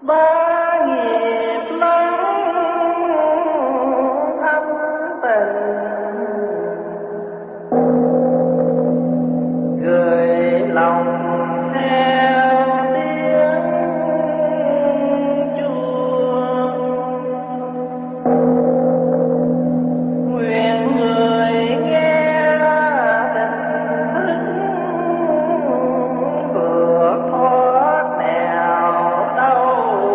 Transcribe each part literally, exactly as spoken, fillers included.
ba nghiệp lắm thâm tình, gửi lòng theo tiếng chuông, nguyện người nghe tình thức vượt thoát nẻo đau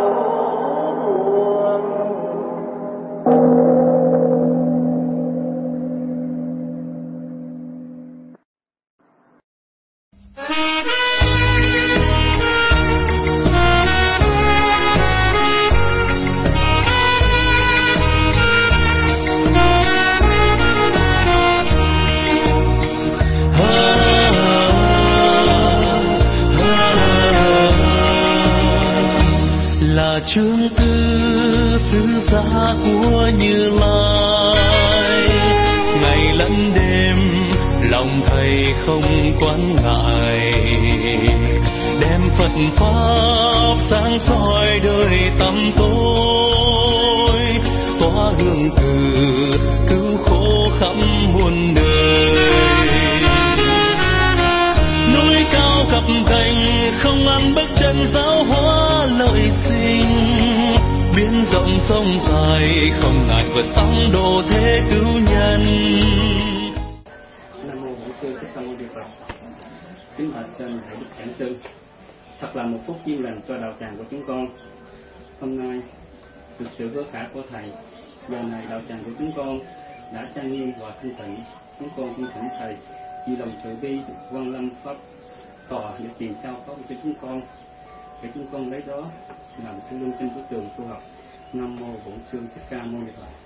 buồn. Là chương tư sứ giả của Như Lai, ngày lẫn đêm lòng thầy không quán ngại, đem Phật pháp sáng soi đời tăm tối, tỏa hương từ cứu khổ khắp muôn đời. Núi cao gập ghềnh không ăn bước chân giáo hóa lợi sinh, biển rộng sông dài không ngại vượt sóng độ thế cứu nhân. Nam mô Bổn Sư Thích Ca Mâu Ni Phật. Kính bạch trên thầy Đức Giảng Sư, thật là một phút duyên lành cho đạo tràng của chúng con. Hôm nay được sự hứa khả của thầy, giờ này đạo tràng của chúng con đã trang nghiêm và thanh tịnh. Chúng con cung thỉnh thầy vì lòng từ bi quan lâm pháp tòa để truyền trao pháp cho chúng con, để chúng con lấy đó làm thứ lương trên bước đường tu học. Nam mô Bổn Sư Thích Ca Mâu Ni Phật.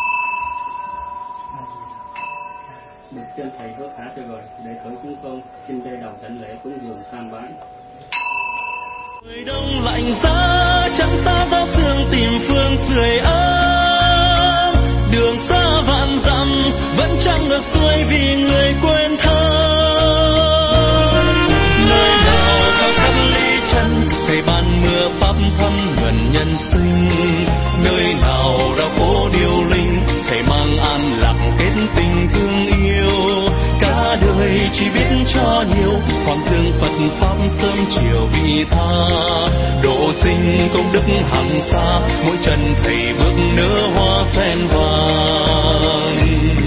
Được trên thầy hứa khả cho rồi, đệ tử chúng con xin đê đầu đảnh lễ cúng dường tham bái. Người đông lạnh giá trắng xa giáo sương tìm phương sưởi ấm, đường xa vạn dặm vẫn chẳng được xuôi vì người quên thân. Nơi nào cao khăn ly chân thầy ban mưa pháp thâm nhuần nhân sinh, nơi nào đau khổ điêu linh thầy mang an lạc kết tình thương yêu. Cả đời chỉ biết cho nhiều, hoàng dương Phật pháp sớm chiều vị tha, độ sinh công đức hằng xa, mỗi chân thầy bước nở hoa phen vàng.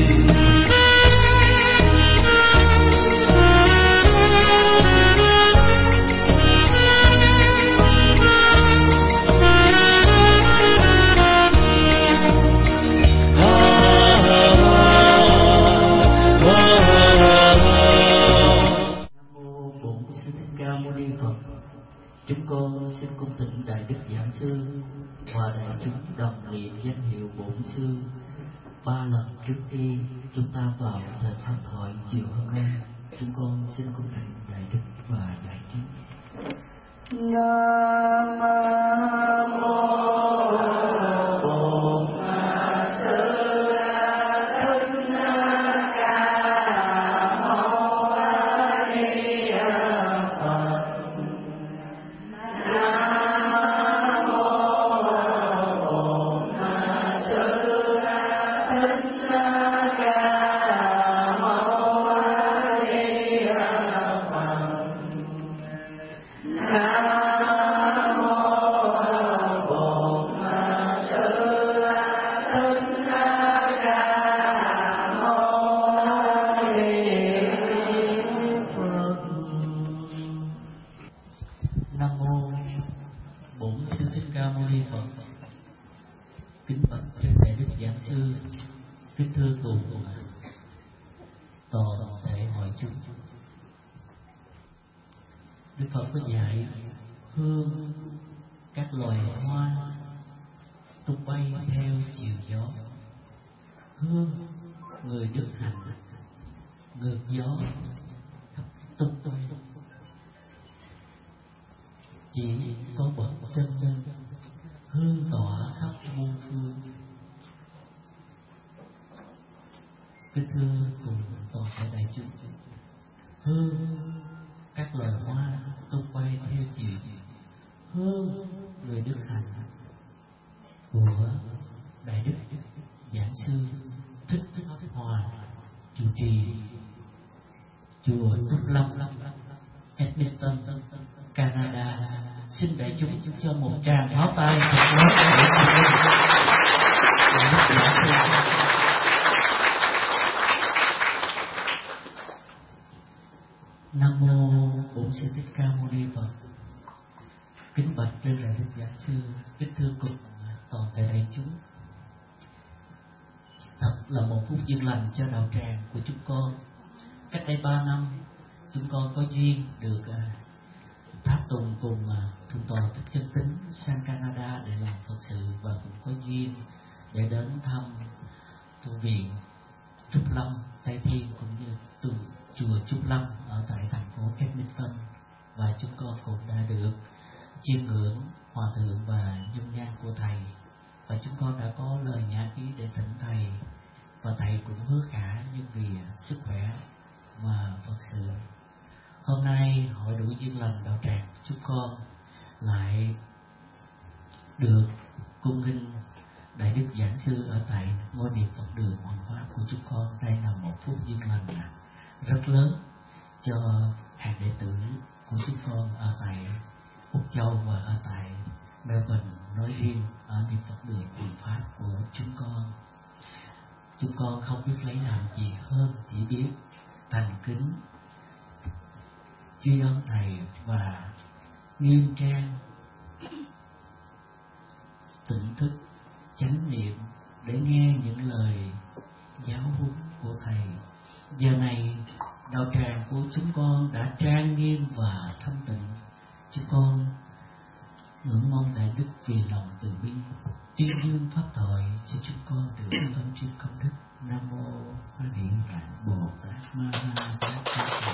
Chúng con xin cung thỉnh Đại Đức Giảng Sư và đại chúng đồng niệm danh hiệu Bổn Sư ba lần trước khi chúng ta vào thời pháp thoại chiều hôm nay. Chúng con xin cung thỉnh Đại Đức và đại chúng. Nam mô Bổn Sư Đức Phật có dạy hương các loài hoa tung bay theo chiều gió, hương người đức hạnh ngược gió khắp tung bay. Chỉ có bậc chân nhân hương tỏa khắp muôn phương. Kính thưa cùng toàn thể đại chúng, hương các loài hoa tung bay theo chiều, hương người đức hạnh chùa Trúc Lâm, Edmonton, Canada. Xin đại chúng cho một tràng pháo tay thật lớn để Nam mô Bổn Sư Thích Ca Mâu Ni Phật. Kính bạch trên đại đức giảng sư, kính thưa cùng toàn thể đại chúng. Thật là một phút duyên lành cho đạo tràng của chúng con. Cách đây ba năm, chúng con có duyên được tháp tùng cùng Thượng tọa Thích Chân Tính sang Canada để làm Phật sự, và cũng có duyên để đến thăm tu viện Trúc Lâm Tây Thiên cũng như tu chùa Trúc Lâm ở tại thành phố Edmonton, và chúng con cũng đã được chiêm ngưỡng hòa thượng và dung nhan của thầy, và chúng con đã có lời nhã ý để thỉnh thầy, và thầy cũng hứa khả nhưng vì sức khỏe và Phật sự. Hôm nay hội đủ duyên lành đạo tràng chúng con lại được cung nghinh đại đức giảng sư ở tại ngôi niệm Phật đường Hoàng Pháp của chúng con. Đây là một phút duyên lành rất lớn cho hàng đệ tử của chúng con ở tại Úc Châu và ở tại Melbourne nói riêng, ở niệm Phật đường Hoàng Pháp của chúng con. Chúng con không biết lấy làm gì hơn, chỉ biết thành kính tri ân thầy và nghiêm trang tỉnh thức chánh niệm để nghe những lời giáo huấn của thầy. Giờ này đạo tràng của chúng con đã trang nghiêm và thanh tịnh. Chúng con ngưỡng mong đại đức vì lòng từ bi tuyên dương pháp thoại cho chúng con được ơn trên công đức. Nam mô A Di Đà Bồ Tát Ma Ha Tát.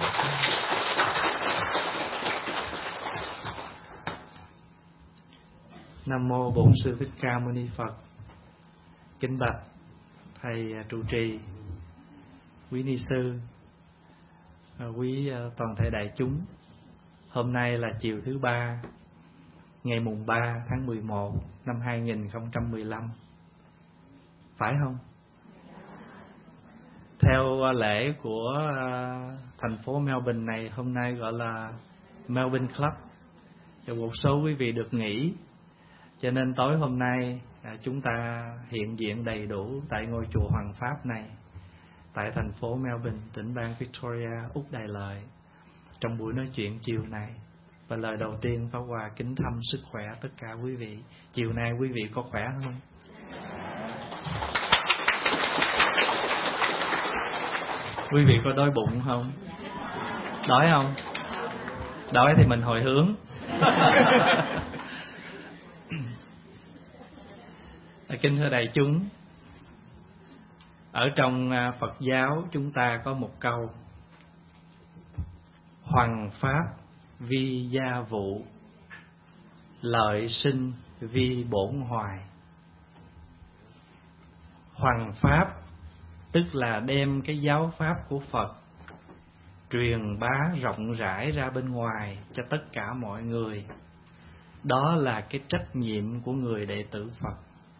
Nam mô Bổn Sư Thích Ca Mâu Ni Phật. Kính bạch thầy trụ trì, quý ni sư, quý toàn thể đại chúng. Hôm nay là chiều thứ ba, ngày mùng ba tháng mười một năm hai nghìn không trăm mười lăm, phải không? Theo lễ của thành phố Melbourne này, hôm nay gọi là Melbourne Club, cho một số quý vị được nghỉ, cho nên tối hôm nay chúng ta hiện diện đầy đủ tại ngôi chùa Hoàng Pháp này, tại thành phố Melbourne, tỉnh bang Victoria, Úc Đại Lợi, trong buổi nói chuyện chiều này. Và lời đầu tiên Pháp Hòa kính thăm sức khỏe tất cả quý vị. Chiều nay quý vị có khỏe không? Quý vị có đói bụng không? Đói không? Đói thì mình hồi hướng. Kính thưa đại chúng, ở trong Phật giáo chúng ta có một câu: hoằng pháp vi gia vụ, lợi sinh vi bổn hoài. Hoằng pháp tức là đem cái giáo pháp của Phật truyền bá rộng rãi ra bên ngoài cho tất cả mọi người. Đó là cái trách nhiệm của người đệ tử Phật.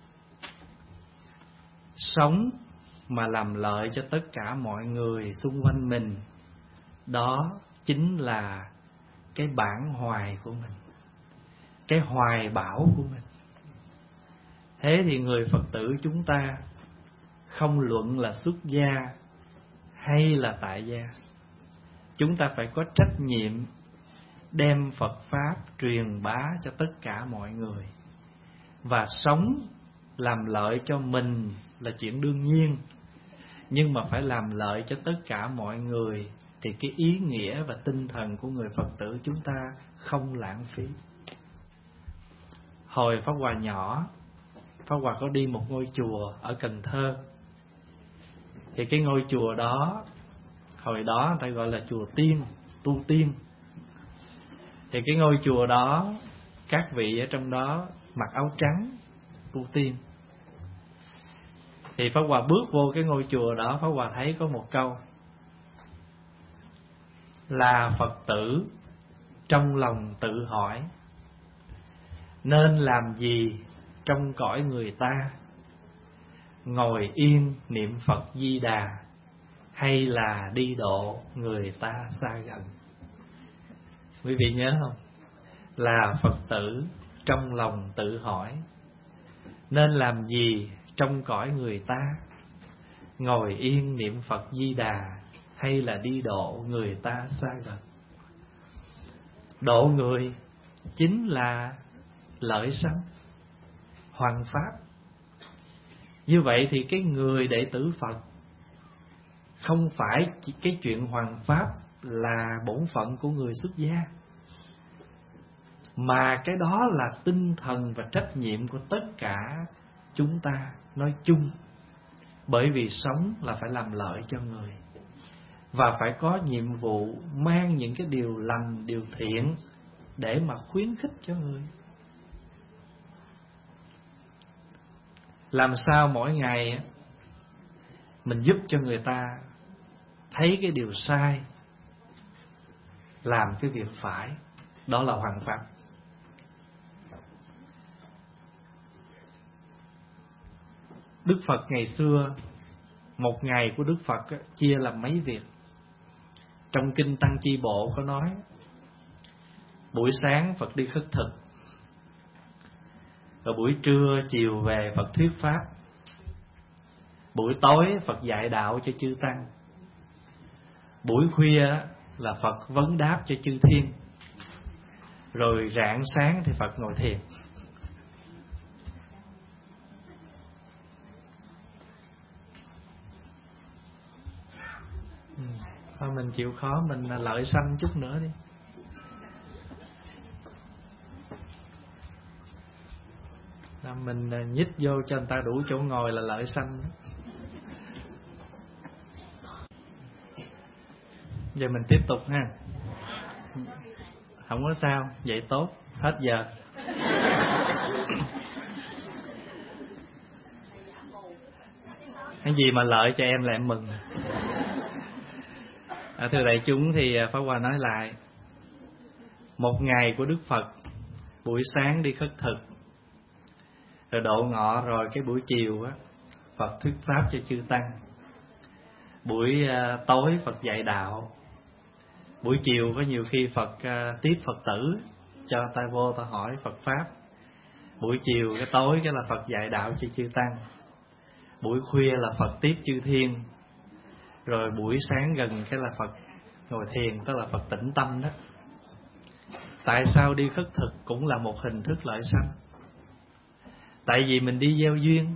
Sống mà làm lợi cho tất cả mọi người xung quanh mình, đó chính là cái bản hoài của mình, cái hoài bão của mình. Thế thì người Phật tử chúng ta, không luận là xuất gia hay là tại gia, chúng ta phải có trách nhiệm đem Phật Pháp truyền bá cho tất cả mọi người. Và sống làm lợi cho mình là chuyện đương nhiên, nhưng mà phải làm lợi cho tất cả mọi người thì cái ý nghĩa và tinh thần của người Phật tử chúng ta không lãng phí. Hồi Pháp Hòa nhỏ, Pháp Hòa có đi một ngôi chùa ở Cần Thơ. Thì cái ngôi chùa đó, hồi đó người ta gọi là chùa tiên, tu tiên. Thì cái ngôi chùa đó, các vị ở trong đó mặc áo trắng, tu tiên. Thì Pháp Hòa bước vô cái ngôi chùa đó, Pháp Hòa thấy có một câu: là Phật tử trong lòng tự hỏi, nên làm gì trong cõi người ta? Ngồi yên niệm Phật Di Đà, hay là đi độ người ta xa gần? Quý vị nhớ không? Là Phật tử trong lòng tự hỏi, nên làm gì trong cõi người ta? Ngồi yên niệm Phật Di Đà hay là đi độ người ta xa gần? Độ người chính là lợi sanh, hoằng pháp. Như vậy thì cái người đệ tử Phật không phải chỉ cái chuyện hoằng pháp là bổn phận của người xuất gia, mà cái đó là tinh thần và trách nhiệm của tất cả chúng ta nói chung. Bởi vì sống là phải làm lợi cho người, và phải có nhiệm vụ mang những cái điều lành, điều thiện để mà khuyến khích cho người. Làm sao mỗi ngày mình giúp cho người ta thấy cái điều sai, làm cái việc phải, đó là hoằng pháp. Đức Phật ngày xưa, một ngày của Đức Phật chia làm mấy việc. Trong Kinh Tăng Chi Bộ có nói, buổi sáng Phật đi khất thực, rồi buổi trưa chiều về Phật thuyết pháp, buổi tối Phật dạy đạo cho chư tăng, buổi khuya là Phật vấn đáp cho chư thiên, rồi rạng sáng thì Phật ngồi thiền. Thôi mình chịu khó, mình lợi sanh chút nữa đi. Mình nhích vô cho người ta đủ chỗ ngồi là lợi sanh. Giờ mình tiếp tục ha. Không có sao, vậy tốt, hết giờ. Cái gì mà lợi cho em là em mừng. À, thưa đại chúng, thì Pháp Hòa nói lại, một ngày của Đức Phật, buổi sáng đi khất thực, rồi độ ngọ, rồi cái buổi chiều á, Phật thuyết pháp cho chư tăng, buổi uh, tối Phật dạy đạo, buổi chiều có nhiều khi Phật uh, tiếp Phật tử cho ta vô ta hỏi Phật pháp, buổi chiều cái tối cái là Phật dạy đạo cho chư tăng, buổi khuya là Phật tiếp chư thiên, rồi buổi sáng gần cái là Phật ngồi thiền, tức là Phật tĩnh tâm đó. Tại sao đi khất thực cũng là một hình thức lợi sanh? Tại vì mình đi gieo duyên,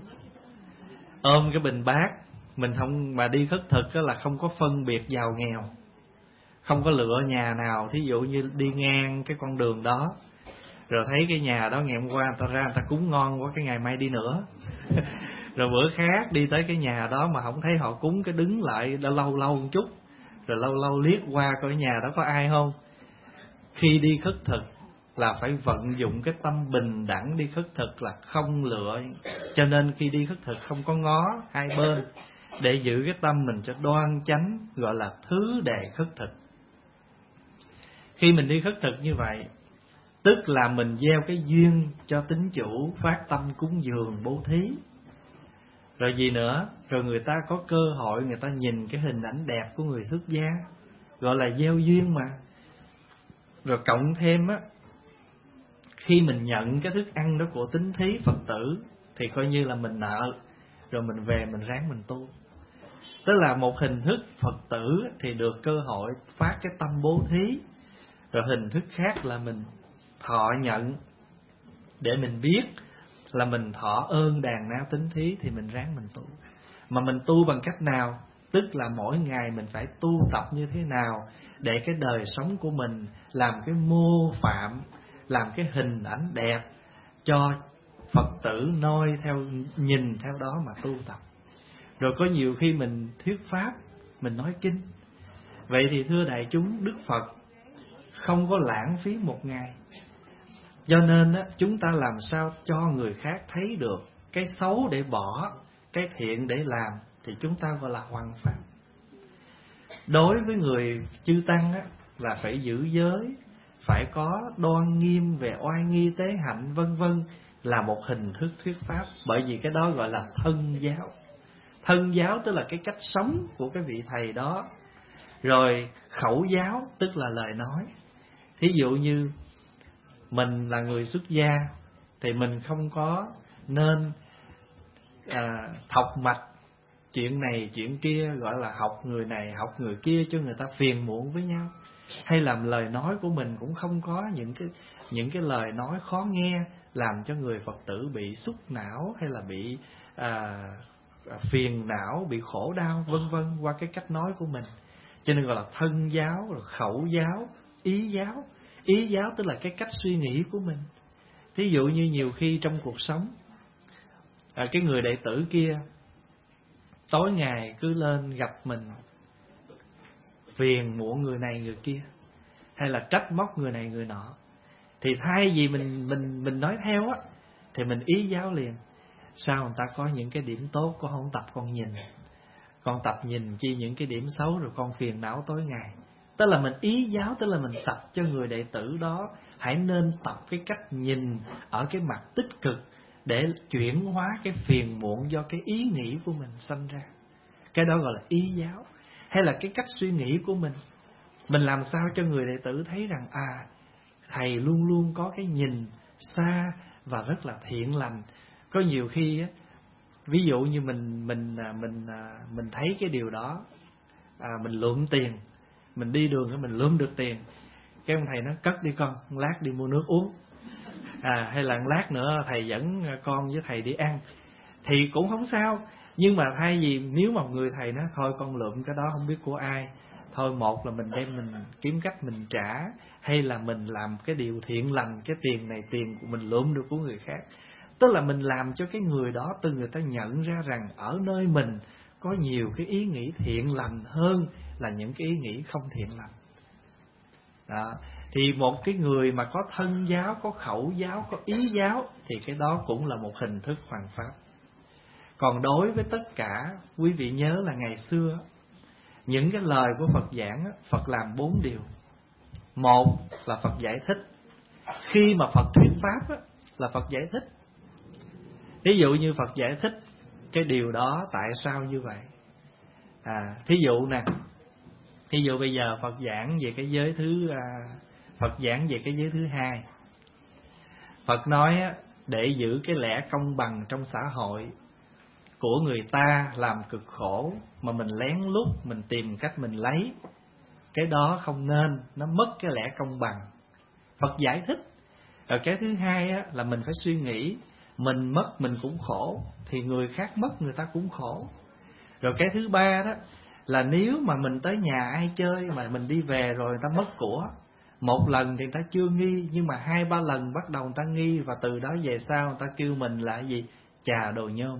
ôm cái bình bát, mình không mà đi khất thực đó là không có phân biệt giàu nghèo, không có lựa nhà nào, thí dụ như đi ngang cái con đường đó, rồi thấy cái nhà đó ngày hôm qua người ta ra người ta cúng ngon quá, cái ngày mai đi nữa. Rồi bữa khác đi tới cái nhà đó mà không thấy họ cúng, cái đứng lại đã lâu lâu một chút, rồi lâu lâu liếc qua coi nhà đó có ai không. Khi đi khất thực là phải vận dụng cái tâm bình đẳng đi khất thực, là không lựa. Cho nên khi đi khất thực không có ngó hai bên, để giữ cái tâm mình cho đoan chánh, gọi là thứ đệ khất thực. Khi mình đi khất thực như vậy, tức là mình gieo cái duyên cho tín chủ phát tâm cúng dường bố thí. Rồi gì nữa? Rồi người ta có cơ hội người ta nhìn cái hình ảnh đẹp của người xuất gia, gọi là gieo duyên mà. Rồi cộng thêm á, khi mình nhận cái thức ăn đó của tín thí Phật tử thì coi như là mình nợ, rồi mình về mình ráng mình tu. Tức là một hình thức Phật tử thì được cơ hội phát cái tâm bố thí, rồi hình thức khác là mình thọ nhận để mình biết là mình thọ ơn đàn na tín thí, thì mình ráng mình tu. Mà mình tu bằng cách nào? Tức là mỗi ngày mình phải tu tập như thế nào để cái đời sống của mình làm cái mô phạm, làm cái hình ảnh đẹp cho Phật tử noi theo, nhìn theo đó mà tu tập. Rồi có nhiều khi mình thuyết pháp, mình nói kinh. Vậy thì thưa đại chúng, Đức Phật không có lãng phí một ngày. Cho nên á, chúng ta làm sao cho người khác thấy được cái xấu để bỏ, cái thiện để làm, thì chúng ta gọi là hoằng pháp. Đối với người chư tăng á, là phải giữ giới, phải có đoan nghiêm về oai nghi tế hạnh vân vân, là một hình thức thuyết pháp. Bởi vì cái đó gọi là thân giáo. Thân giáo tức là cái cách sống của cái vị thầy đó. Rồi khẩu giáo tức là lời nói. Thí dụ như mình là người xuất gia thì mình không có nên à, thọc mạch chuyện này chuyện kia, gọi là học người này học người kia cho người ta phiền muộn với nhau. Hay làm lời nói của mình cũng không có những cái những cái lời nói khó nghe làm cho người Phật tử bị xúc não hay là bị à, phiền não, bị khổ đau vân vân qua cái cách nói của mình. Cho nên gọi là thân giáo, rồi khẩu giáo, ý giáo. Ý giáo tức là cái cách suy nghĩ của mình. Thí dụ như nhiều khi trong cuộc sống à, cái người đệ tử kia tối ngày cứ lên gặp mình phiền muộn người này người kia, hay là trách móc người này người nọ, thì thay vì mình mình mình nói theo á, thì mình ý giáo liền. Sao người ta có những cái điểm tốt, con không tập con nhìn, con tập nhìn chi những cái điểm xấu rồi con phiền não tối ngày. Tức là mình ý giáo, tức là mình tập cho người đệ tử đó hãy nên tập cái cách nhìn ở cái mặt tích cực để chuyển hóa cái phiền muộn do cái ý nghĩ của mình sanh ra. Cái đó gọi là ý giáo. Hay là cái cách suy nghĩ của mình, mình làm sao cho người đệ tử thấy rằng à, thầy luôn luôn có cái nhìn xa và rất là thiện lành. Có nhiều khi á, ví dụ như mình mình mình mình thấy cái điều đó, à, mình lượm tiền, mình đi đường thì mình lượm được tiền, cái ông thầy nói cất đi con, lát đi mua nước uống, à, hay là lát nữa thầy dẫn con với thầy đi ăn, thì cũng không sao. Nhưng mà thay vì nếu mà người thầy nói thôi con lượm cái đó không biết của ai, thôi một là mình đem mình kiếm cách mình trả, hay là mình làm cái điều thiện lành, cái tiền này tiền của mình lượm được của người khác. Tức là mình làm cho cái người đó từ người ta nhận ra rằng ở nơi mình có nhiều cái ý nghĩ thiện lành hơn là những cái ý nghĩ không thiện lành. Đó. Thì một cái người mà có thân giáo, có khẩu giáo, có ý giáo thì cái đó cũng là một hình thức hoằng pháp. Còn đối với tất cả, quý vị nhớ là ngày xưa những cái lời của Phật giảng, Phật làm bốn điều. Một là Phật giải thích. Khi mà Phật thuyết pháp là Phật giải thích. Ví dụ như Phật giải thích cái điều đó tại sao như vậy. À, thí dụ nè, thí dụ bây giờ Phật giảng về cái giới thứ à, Phật giảng về cái giới thứ hai. Phật nói để giữ cái lẽ công bằng trong xã hội của người ta làm cực khổ mà mình lén lút mình tìm cách mình lấy, cái đó không nên, nó mất cái lẽ công bằng. Phật giải thích. Rồi cái thứ hai á, là mình phải suy nghĩ mình mất mình cũng khổ thì người khác mất người ta cũng khổ. Rồi cái thứ ba đó là nếu mà mình tới nhà ai chơi mà mình đi về rồi người ta mất của, một lần thì người ta chưa nghi, nhưng mà hai ba lần bắt đầu người ta nghi, và từ đó về sau người ta kêu mình là gì? Chà đồ nhôm.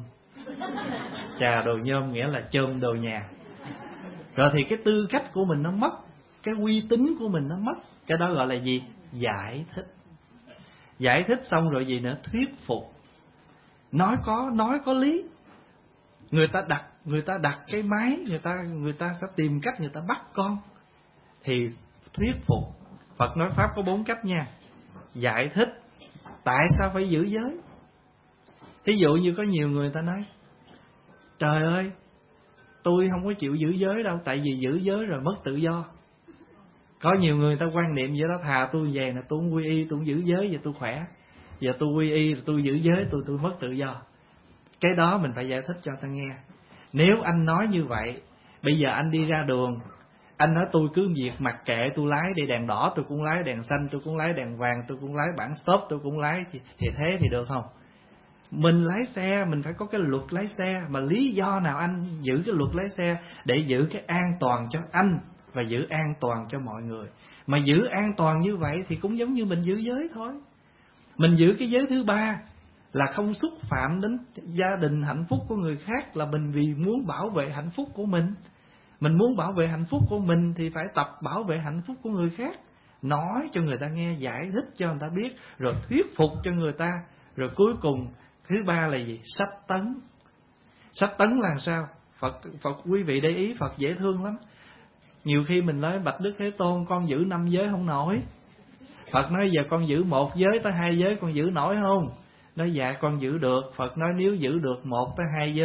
Chà đồ nhôm nghĩa là chôm đồ nhà. Rồi thì cái tư cách của mình nó mất, cái uy tín của mình nó mất. Cái đó gọi là gì? Giải thích. Giải thích xong rồi gì nữa? Thuyết phục. Nói có nói có lý. Người ta đặt người ta đặt cái máy, người ta người ta sẽ tìm cách người ta bắt con. Thì thuyết phục. Phật nói pháp có bốn cách nha. Giải thích tại sao phải giữ giới. Thí dụ như có nhiều người ta nói trời ơi, tôi không có chịu giữ giới đâu, tại vì giữ giới rồi mất tự do. Có nhiều người ta quan niệm vậy đó, thà tôi về là tôi không quy y, tôi không giữ giới, giờ tôi khỏe. Giờ tôi quy y, tôi giữ giới, tôi tôi mất tự do. Cái đó mình phải giải thích cho ta nghe. Nếu anh nói như vậy, bây giờ anh đi ra đường, anh nói tôi cứ việc mặc kệ, tôi lái đi đèn đỏ tôi cũng lái, đèn xanh tôi cũng lái, đèn vàng tôi cũng lái, bản stop tôi cũng lái, thì, thì thế thì được không? Mình lái xe, mình phải có cái luật lái xe. Mà lý do nào anh giữ cái luật lái xe? Để giữ cái an toàn cho anh và giữ an toàn cho mọi người. Mà giữ an toàn như vậy thì cũng giống như mình giữ giới thôi. Mình giữ cái giới thứ ba là không xúc phạm đến gia đình hạnh phúc của người khác, là mình vì muốn bảo vệ hạnh phúc của mình. Mình muốn bảo vệ hạnh phúc của mình thì phải tập bảo vệ hạnh phúc của người khác. Nói cho người ta nghe, giải thích cho người ta biết, rồi thuyết phục cho người ta. Rồi cuối cùng thứ ba là gì? Sách tấn. Sách tấn là sao? Phật, Phật quý vị để ý, Phật dễ thương lắm. Nhiều khi mình nói bạch Đức Thế Tôn, con giữ năm giới không nổi. Phật nói giờ con giữ một giới tới hai giới con giữ nổi không? Nói dạ con giữ được. Phật nói nếu giữ được một tới hai giới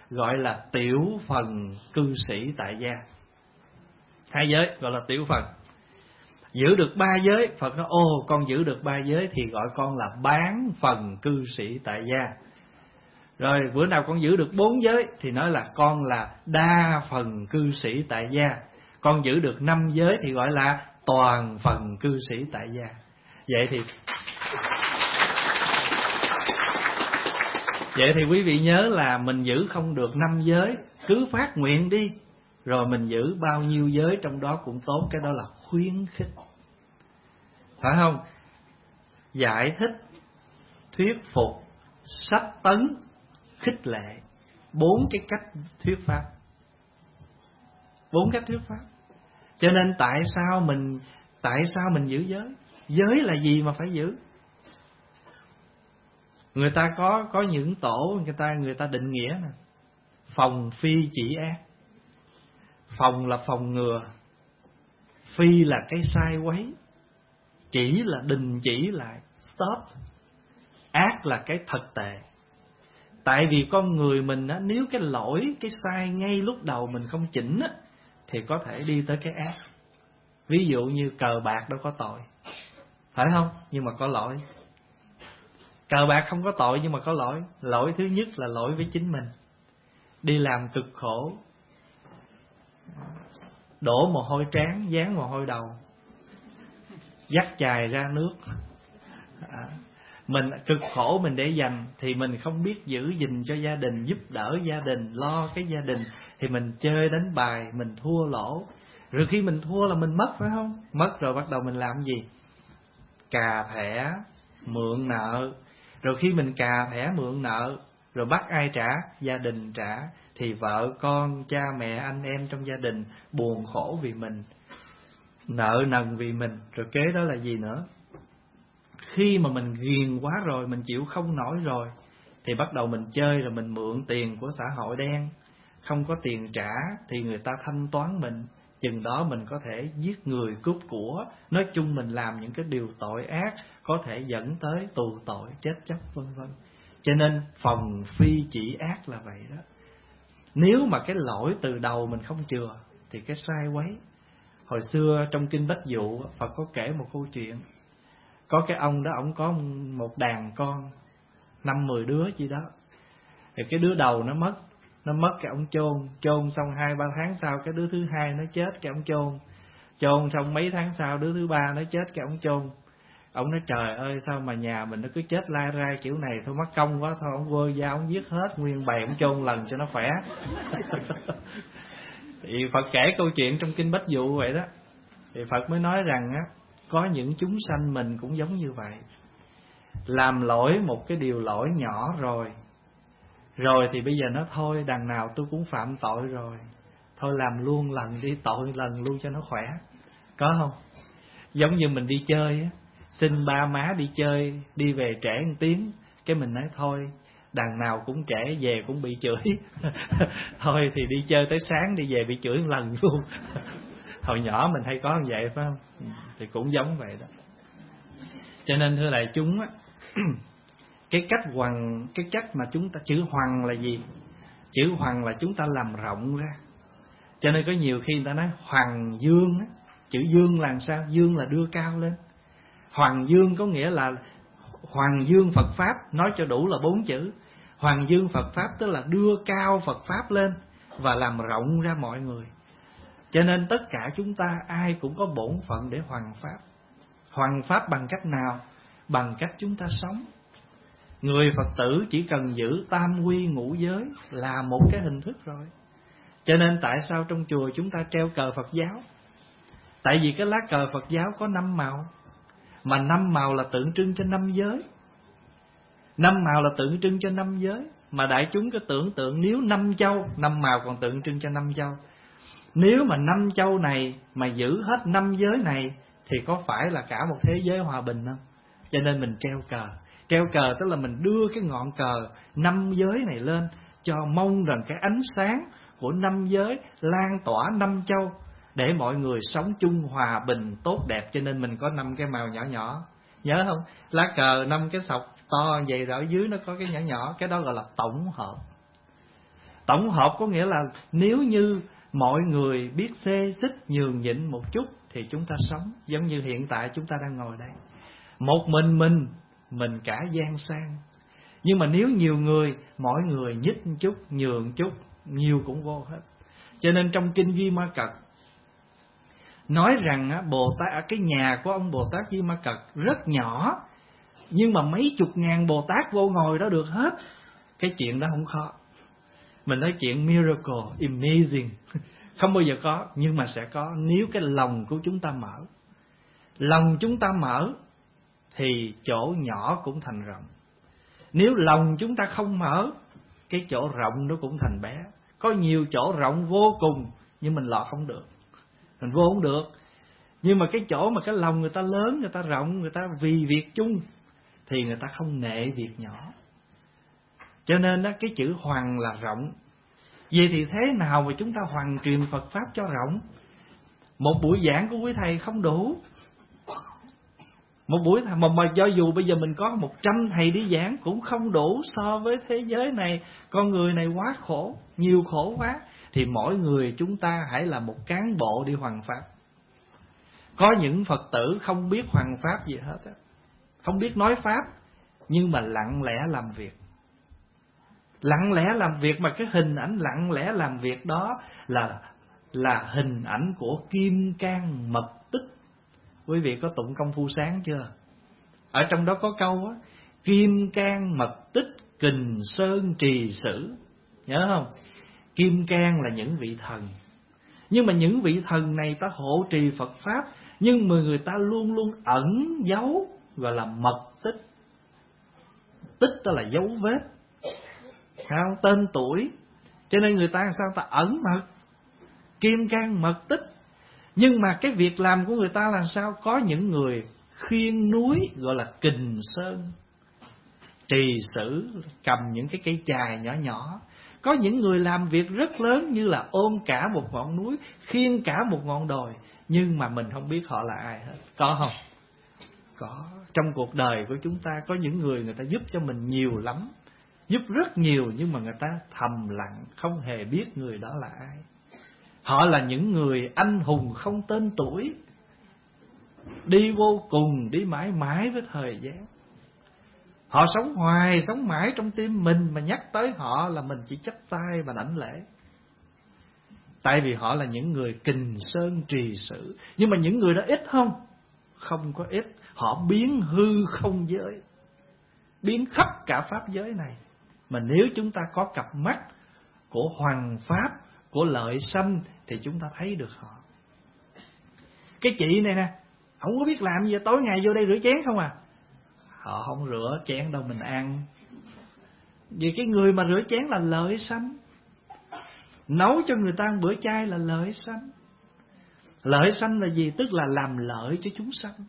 gọi là tiểu phần cư sĩ tại gia. Hai giới gọi là tiểu phần. Giữ được ba giới, Phật nói ô con giữ được ba giới thì gọi con là bán phần cư sĩ tại gia. Rồi bữa nào con giữ được bốn giới thì nói là con là đa phần cư sĩ tại gia. Con giữ được năm giới thì gọi là toàn phần cư sĩ tại gia. Vậy thì Vậy thì quý vị nhớ là mình giữ không được năm giới, cứ phát nguyện đi, rồi mình giữ bao nhiêu giới trong đó cũng tốt. Cái đó là khuyến khích, phải không? Giải thích, thuyết phục, sách tấn, khích lệ, bốn cái cách thuyết pháp, bốn cách thuyết pháp. Cho nên tại sao mình tại sao mình giữ giới? Giới là gì mà phải giữ? Người ta có có những tổ người ta người ta định nghĩa nè. Phòng phi chỉ ác. Phòng là phòng ngừa, phi là cái sai quấy, chỉ là đình chỉ lại, stop. Ác là cái thật tệ. Tại vì con người mình á, nếu cái lỗi, cái sai ngay lúc đầu mình không chỉnh á, thì có thể đi tới cái ác. Ví dụ như cờ bạc đâu có tội, phải không? Nhưng mà có lỗi. Cờ bạc không có tội nhưng mà có lỗi. Lỗi thứ nhất là lỗi với chính mình. Đi làm cực khổ, đổ mồ hôi trán, dán mồ hôi đầu, dắt chài ra nước. à, Mình cực khổ mình để dành, thì mình không biết giữ gìn cho gia đình, giúp đỡ gia đình, lo cái gia đình, thì mình chơi đánh bài, mình thua lỗ. Rồi khi mình thua là mình mất, phải không? Mất rồi bắt đầu mình làm gì? Cà thẻ, mượn nợ. Rồi khi mình cà thẻ mượn nợ, rồi bắt ai trả? Gia đình trả. Thì vợ con, cha mẹ, anh em trong gia đình buồn khổ vì mình, nợ nần vì mình. Rồi kế đó là gì nữa? Khi mà mình ghiền quá rồi, mình chịu không nổi rồi, thì bắt đầu mình chơi, rồi mình mượn tiền của xã hội đen. Không có tiền trả thì người ta thanh toán mình. Chừng đó mình có thể giết người, cướp của. Nói chung mình làm những cái điều tội ác, có thể dẫn tới tù tội, chết chóc vân vân. Cho nên phòng phi chỉ ác là vậy đó. Nếu mà cái lỗi từ đầu mình không chừa thì cái sai quấy. Hồi xưa trong Kinh Bách Dụ, Phật có kể một câu chuyện. Có cái ông đó, ông có một đàn con năm mười đứa chi đó. Thì cái đứa đầu nó mất, nó mất cái ông chôn, chôn xong hai ba tháng sau cái đứa thứ hai nó chết, cái ông chôn, chôn xong mấy tháng sau đứa thứ ba nó chết, cái ông chôn. Ông nói trời ơi sao mà nhà mình nó cứ chết lai rai kiểu này, thôi mắc công quá, thôi ông vơ dao ông giết hết nguyên bầy, ông chôn lần cho nó khỏe. Thì Phật kể câu chuyện trong Kinh Bách Dụ vậy đó. Thì Phật mới nói rằng á, có những chúng sanh mình cũng giống như vậy. Làm lỗi một cái điều lỗi nhỏ rồi, rồi thì bây giờ nó thôi, đằng nào tôi cũng phạm tội rồi, thôi làm luôn lần đi, tội lần luôn cho nó khỏe. Có không? Giống như mình đi chơi á, xin ba má đi chơi, đi về trễ một tiếng, cái mình nói thôi, đằng nào cũng trễ, về cũng bị chửi. Thôi thì đi chơi tới sáng, đi về bị chửi một lần luôn. Hồi nhỏ mình hay có như vậy, phải không? Thì cũng giống vậy đó. Cho nên thưa đại chúng á, cái cách hoằng, cái cách mà chúng ta, chữ hoằng là gì? Chữ hoằng là chúng ta làm rộng ra. Cho nên có nhiều khi người ta nói hoằng dương á, chữ dương là sao? Dương là đưa cao lên. Hoằng dương có nghĩa là hoằng dương Phật Pháp, nói cho đủ là bốn chữ. Hoằng dương Phật Pháp tức là đưa cao Phật Pháp lên và làm rộng ra mọi người. Cho nên tất cả chúng ta ai cũng có bổn phận để hoằng Pháp. Hoằng Pháp bằng cách nào? Bằng cách chúng ta sống. Người Phật tử chỉ cần giữ tam quy ngũ giới là một cái hình thức rồi. Cho nên tại sao trong chùa chúng ta treo cờ Phật giáo? Tại vì cái lá cờ Phật giáo có năm màu, mà năm màu là tượng trưng cho năm giới. Năm màu là tượng trưng cho năm giới. Mà đại chúng cứ tưởng tượng nếu năm châu, năm màu còn tượng trưng cho năm châu. Nếu mà năm châu này mà giữ hết năm giới này thì có phải là cả một thế giới hòa bình không? Cho nên mình treo cờ. Treo cờ tức là mình đưa cái ngọn cờ năm giới này lên, cho mong rằng cái ánh sáng của năm giới lan tỏa năm châu, để mọi người sống chung hòa bình tốt đẹp. Cho nên mình có năm cái màu nhỏ nhỏ, nhớ không? Lá cờ năm cái sọc to vậy rồi ở dưới nó có cái nhỏ nhỏ, cái đó gọi là tổng hợp. Tổng hợp có nghĩa là nếu như mọi người biết xê xích nhường nhịn một chút thì chúng ta sống giống như hiện tại chúng ta đang ngồi đây. Một mình mình, mình cả gian sang. Nhưng mà nếu nhiều người, mỗi người nhích chút, nhường chút, nhiều cũng vô hết. Cho nên trong kinh Duy Ma Cật nói rằng á, Bồ Tát, cái nhà của ông Bồ Tát Duy Ma Cật rất nhỏ, nhưng mà mấy chục ngàn Bồ Tát vô ngồi đó được hết. Cái chuyện đó không khó. Mình nói chuyện miracle, amazing, không bao giờ có, nhưng mà sẽ có nếu cái lòng của chúng ta mở. Lòng chúng ta mở thì chỗ nhỏ cũng thành rộng. Nếu lòng chúng ta không mở, cái chỗ rộng nó cũng thành bé. Có nhiều chỗ rộng vô cùng nhưng mình lọt không được, mình vô không được. Nhưng mà cái chỗ mà cái lòng người ta lớn, người ta rộng, người ta vì việc chung thì người ta không nệ việc nhỏ. Cho nên đó, cái chữ hoằng là rộng. Vậy thì thế nào mà chúng ta hoằng truyền Phật Pháp cho rộng? Một buổi giảng của quý thầy không đủ. Một buổi mà, mà do dù bây giờ mình có một trăm thầy đi giảng cũng không đủ so với thế giới này. Con người này quá khổ, nhiều khổ quá. Thì mỗi người chúng ta hãy là một cán bộ đi hoằng Pháp. Có những Phật tử không biết hoằng Pháp gì hết á, không biết nói Pháp, nhưng mà lặng lẽ làm việc. Lặng lẽ làm việc mà cái hình ảnh lặng lẽ làm việc đó là là hình ảnh của Kim Cang Mật Tích. Quý vị có tụng công phu sáng chưa? Ở trong đó có câu á, Kim Cang Mật Tích Kình Sơn Trì Sử. Nhớ không? Kim Cang là những vị thần. Nhưng mà những vị thần này ta hộ trì Phật Pháp, nhưng mà người ta luôn luôn ẩn giấu, gọi là mật tích. Tích đó là dấu vết, không? Tên tuổi. Cho nên người ta sao ta ẩn mật, Kim Cang Mật Tích. Nhưng mà cái việc làm của người ta là sao? Có những người khiêng núi, gọi là Kình Sơn Trì Sử, cầm những cái cây chài nhỏ nhỏ. Có những người làm việc rất lớn như là ôm cả một ngọn núi, khiêng cả một ngọn đồi, nhưng mà mình không biết họ là ai hết. Có không? Có. Trong cuộc đời của chúng ta có những người người ta giúp cho mình nhiều lắm, giúp rất nhiều, nhưng mà người ta thầm lặng, không hề biết người đó là ai. Họ là những người anh hùng không tên tuổi, đi vô cùng, đi mãi mãi với thời gian. Họ sống hoài, sống mãi trong tim mình, mà nhắc tới họ là mình chỉ chắp tay và đảnh lễ. Tại vì họ là những người Kình Sơn Trì Sử. Nhưng mà những người đó ít không? Không có ít. Họ biến hư không giới, biến khắp cả Pháp giới này. Mà nếu chúng ta có cặp mắt của hoằng Pháp, của lợi sanh, thì chúng ta thấy được họ. Cái chị này nè, không có biết làm gì, tối ngày vô đây rửa chén không à. Họ không rửa chén đâu, mình ăn. Vì cái người mà rửa chén là lợi sanh, nấu cho người ta ăn bữa chay là lợi sanh. Lợi sanh là gì? Tức là làm lợi cho chúng sanh.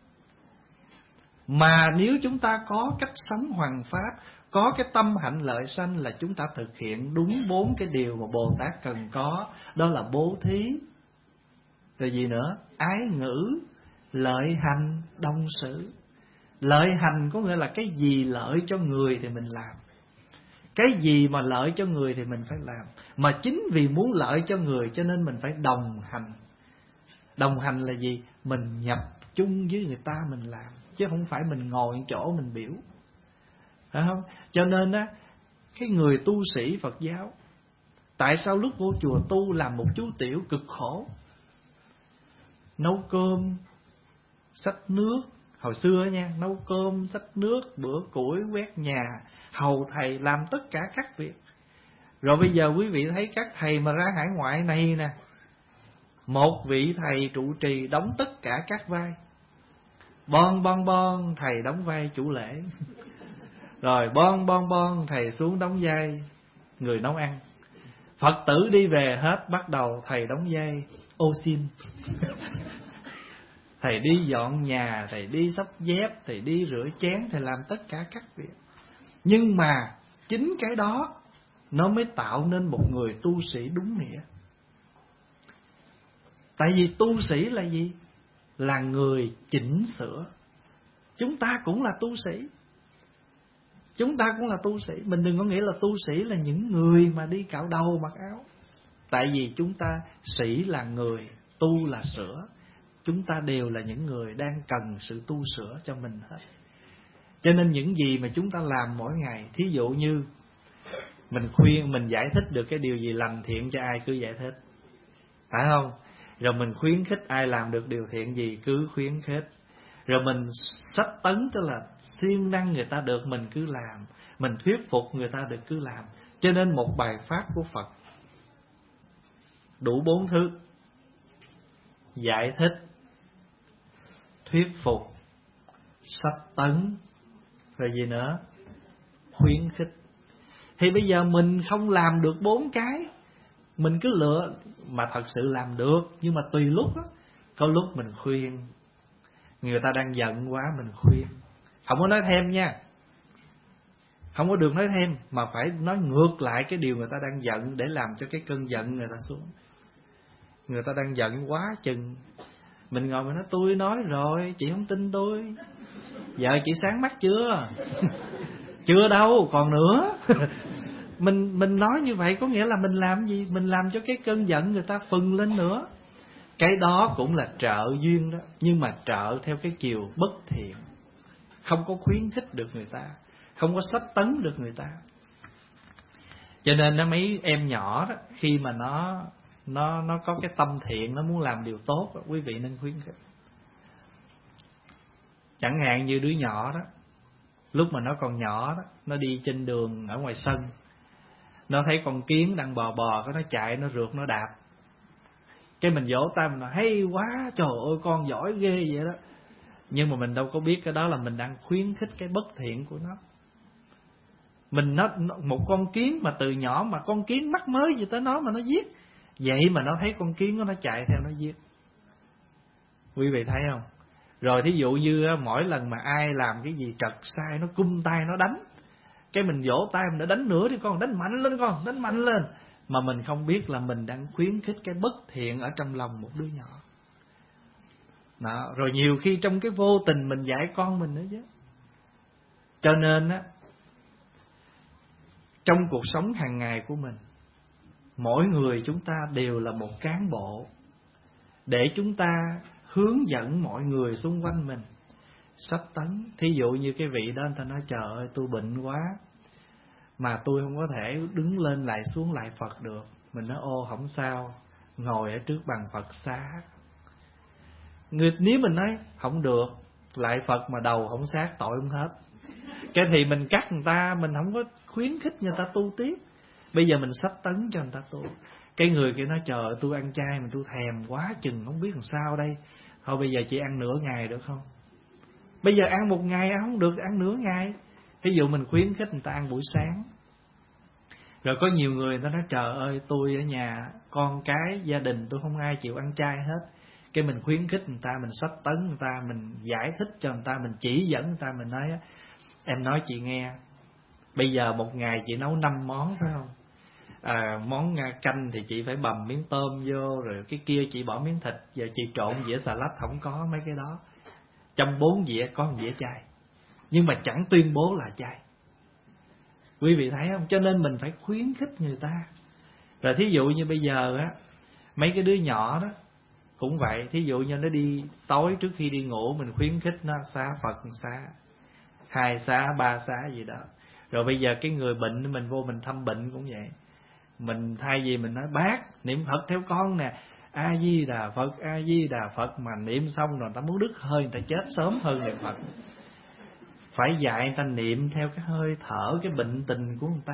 Mà nếu chúng ta có cách sống hoằng Pháp, có cái tâm hạnh lợi sanh, là chúng ta thực hiện đúng bốn cái điều mà Bồ Tát cần có. Đó là bố thí, rồi gì nữa? Ái ngữ, lợi hành, đồng sự. Lợi hành có nghĩa là cái gì lợi cho người thì mình làm, cái gì mà lợi cho người thì mình phải làm. Mà chính vì muốn lợi cho người cho nên mình phải đồng hành. Đồng hành là gì? Mình nhập chung với người ta mình làm, chứ không phải mình ngồi chỗ mình biểu, phải không? Cho nên á, cái người tu sĩ Phật giáo, tại sao lúc vô chùa tu làm một chú tiểu cực khổ? Nấu cơm, xách nước. Hồi xưa nha, nấu cơm, xách nước, bữa củi, quét nhà, hầu thầy, làm tất cả các việc. Rồi bây giờ quý vị thấy các thầy mà ra hải ngoại này nè, một vị thầy trụ trì đóng tất cả các vai. Bon bon bon thầy đóng vai chủ lễ, rồi bon bon bon thầy xuống đóng vai người nấu ăn. Phật tử đi về hết, bắt đầu thầy đóng vai ô xin. Thầy đi dọn nhà, thầy đi xách dép, thầy đi rửa chén, thầy làm tất cả các việc. Nhưng mà chính cái đó nó mới tạo nên một người tu sĩ đúng nghĩa. Tại vì tu sĩ là gì? Là người chỉnh sửa. Chúng ta cũng là tu sĩ. Chúng ta cũng là tu sĩ. Mình đừng có nghĩ là tu sĩ là những người mà đi cạo đầu mặc áo. Tại vì chúng ta, sĩ là người, tu là sửa. Chúng ta đều là những người đang cần sự tu sửa cho mình hết. Cho nên những gì mà chúng ta làm mỗi ngày, thí dụ như mình khuyên, mình giải thích được cái điều gì lành thiện cho ai cứ giải thích, phải không? Rồi mình khuyến khích ai làm được điều thiện gì cứ khuyến khích. Rồi mình sách tấn, tức là siêng năng người ta được mình cứ làm, mình thuyết phục người ta được cứ làm. Cho nên một bài pháp của Phật đủ bốn thứ: giải thích, thuyết phục, sách tấn, rồi gì nữa? Khuyến khích. Thì bây giờ mình không làm được bốn cái, mình cứ lựa, mà thật sự làm được, nhưng mà tùy lúc đó. Có lúc mình khuyên, người ta đang giận quá mình khuyên, không có nói thêm nha, không có được nói thêm, mà phải nói ngược lại cái điều người ta đang giận, để làm cho cái cơn giận người ta xuống. Người ta đang giận quá chừng, mình ngồi mình nói tôi nói rồi, chị không tin tôi. Vợ chị sáng mắt chưa? Chưa đâu, còn nữa. Mình mình nói như vậy có nghĩa là mình làm gì? Mình làm cho cái cơn giận người ta phừng lên nữa. Cái đó cũng là trợ duyên đó, nhưng mà trợ theo cái chiều bất thiện, không có khuyến khích được người ta, không có sách tấn được người ta. Cho nên nó mấy em nhỏ đó, khi mà nó nó nó có cái tâm thiện, nó muốn làm điều tốt đó, quý vị nên khuyến khích. Chẳng hạn như đứa nhỏ đó, lúc mà nó còn nhỏ đó, nó đi trên đường ở ngoài sân, nó thấy con kiến đang bò bò, cái nó chạy, nó rượt, nó đạp. Cái mình vỗ tay, mình nói hay quá, trời ơi con giỏi ghê vậy đó. Nhưng mà mình đâu có biết cái đó là mình đang khuyến khích cái bất thiện của nó. Mình nó một con kiến mà từ nhỏ mà con kiến mắc mới gì tới nó mà nó giết. Vậy mà nó thấy con kiến đó, nó chạy theo nó giết. Quý vị thấy không? Rồi thí dụ như mỗi lần mà ai làm cái gì trật sai, nó cung tay nó đánh, cái mình vỗ tay mình đã đánh nữa đi con, đánh mạnh lên con, đánh mạnh lên. Mà mình không biết là mình đang khuyến khích cái bất thiện ở trong lòng một đứa nhỏ. Đó. Rồi nhiều khi trong cái vô tình mình dạy con mình nữa chứ. Cho nên á, trong cuộc sống hàng ngày của mình, mỗi người chúng ta đều là một cán bộ, để chúng ta hướng dẫn mọi người xung quanh mình, sách tấn. Thí dụ như cái vị đó, người ta nói trời ơi tôi bệnh quá, mà tôi không có thể đứng lên lại xuống lại Phật được. Mình nói ô không sao, ngồi ở trước bàn Phật xá. Người nếu mình nói không được, lại Phật mà đầu không sát tội không hết, cái thì mình cắt người ta, mình không có khuyến khích người ta tu tiếp. Bây giờ mình sách tấn cho người ta tu. Cái người kia nói trời ơi tôi ăn chay mà tôi thèm quá chừng, không biết làm sao đây. Thôi bây giờ chỉ ăn nửa ngày được không? Bây giờ ăn một ngày ăn không được, ăn nửa ngày. Ví dụ mình khuyến khích người ta ăn buổi sáng. Rồi có nhiều người người ta nói trời ơi tôi ở nhà con cái gia đình tôi không ai chịu ăn chay hết. Cái mình khuyến khích người ta, mình sách tấn người ta, mình giải thích cho người ta, mình chỉ dẫn người ta, mình nói em nói chị nghe, bây giờ một ngày chị nấu năm món phải không? À, món canh thì chị phải bầm miếng tôm vô, rồi cái kia chị bỏ miếng thịt, giờ chị trộn dĩa xà lách, không có mấy cái đó. Trong bốn dĩa có một dĩa chay, nhưng mà chẳng tuyên bố là chay. Quý vị thấy không? Cho nên mình phải khuyến khích người ta. Rồi thí dụ như bây giờ á, mấy cái đứa nhỏ đó cũng vậy. Thí dụ như nó đi tối trước khi đi ngủ, mình khuyến khích nó xá Phật xá, hai xá, ba xá gì đó. Rồi bây giờ cái người bệnh mình vô mình thăm bệnh cũng vậy. Mình thay vì mình nói bác niệm Phật theo con nè, A Di Đà Phật, A Di Đà Phật, mà niệm xong rồi người ta muốn đứt hơi, người ta chết sớm hơn niệm Phật. Phải dạy người ta niệm theo cái hơi thở, cái bệnh tình của người ta.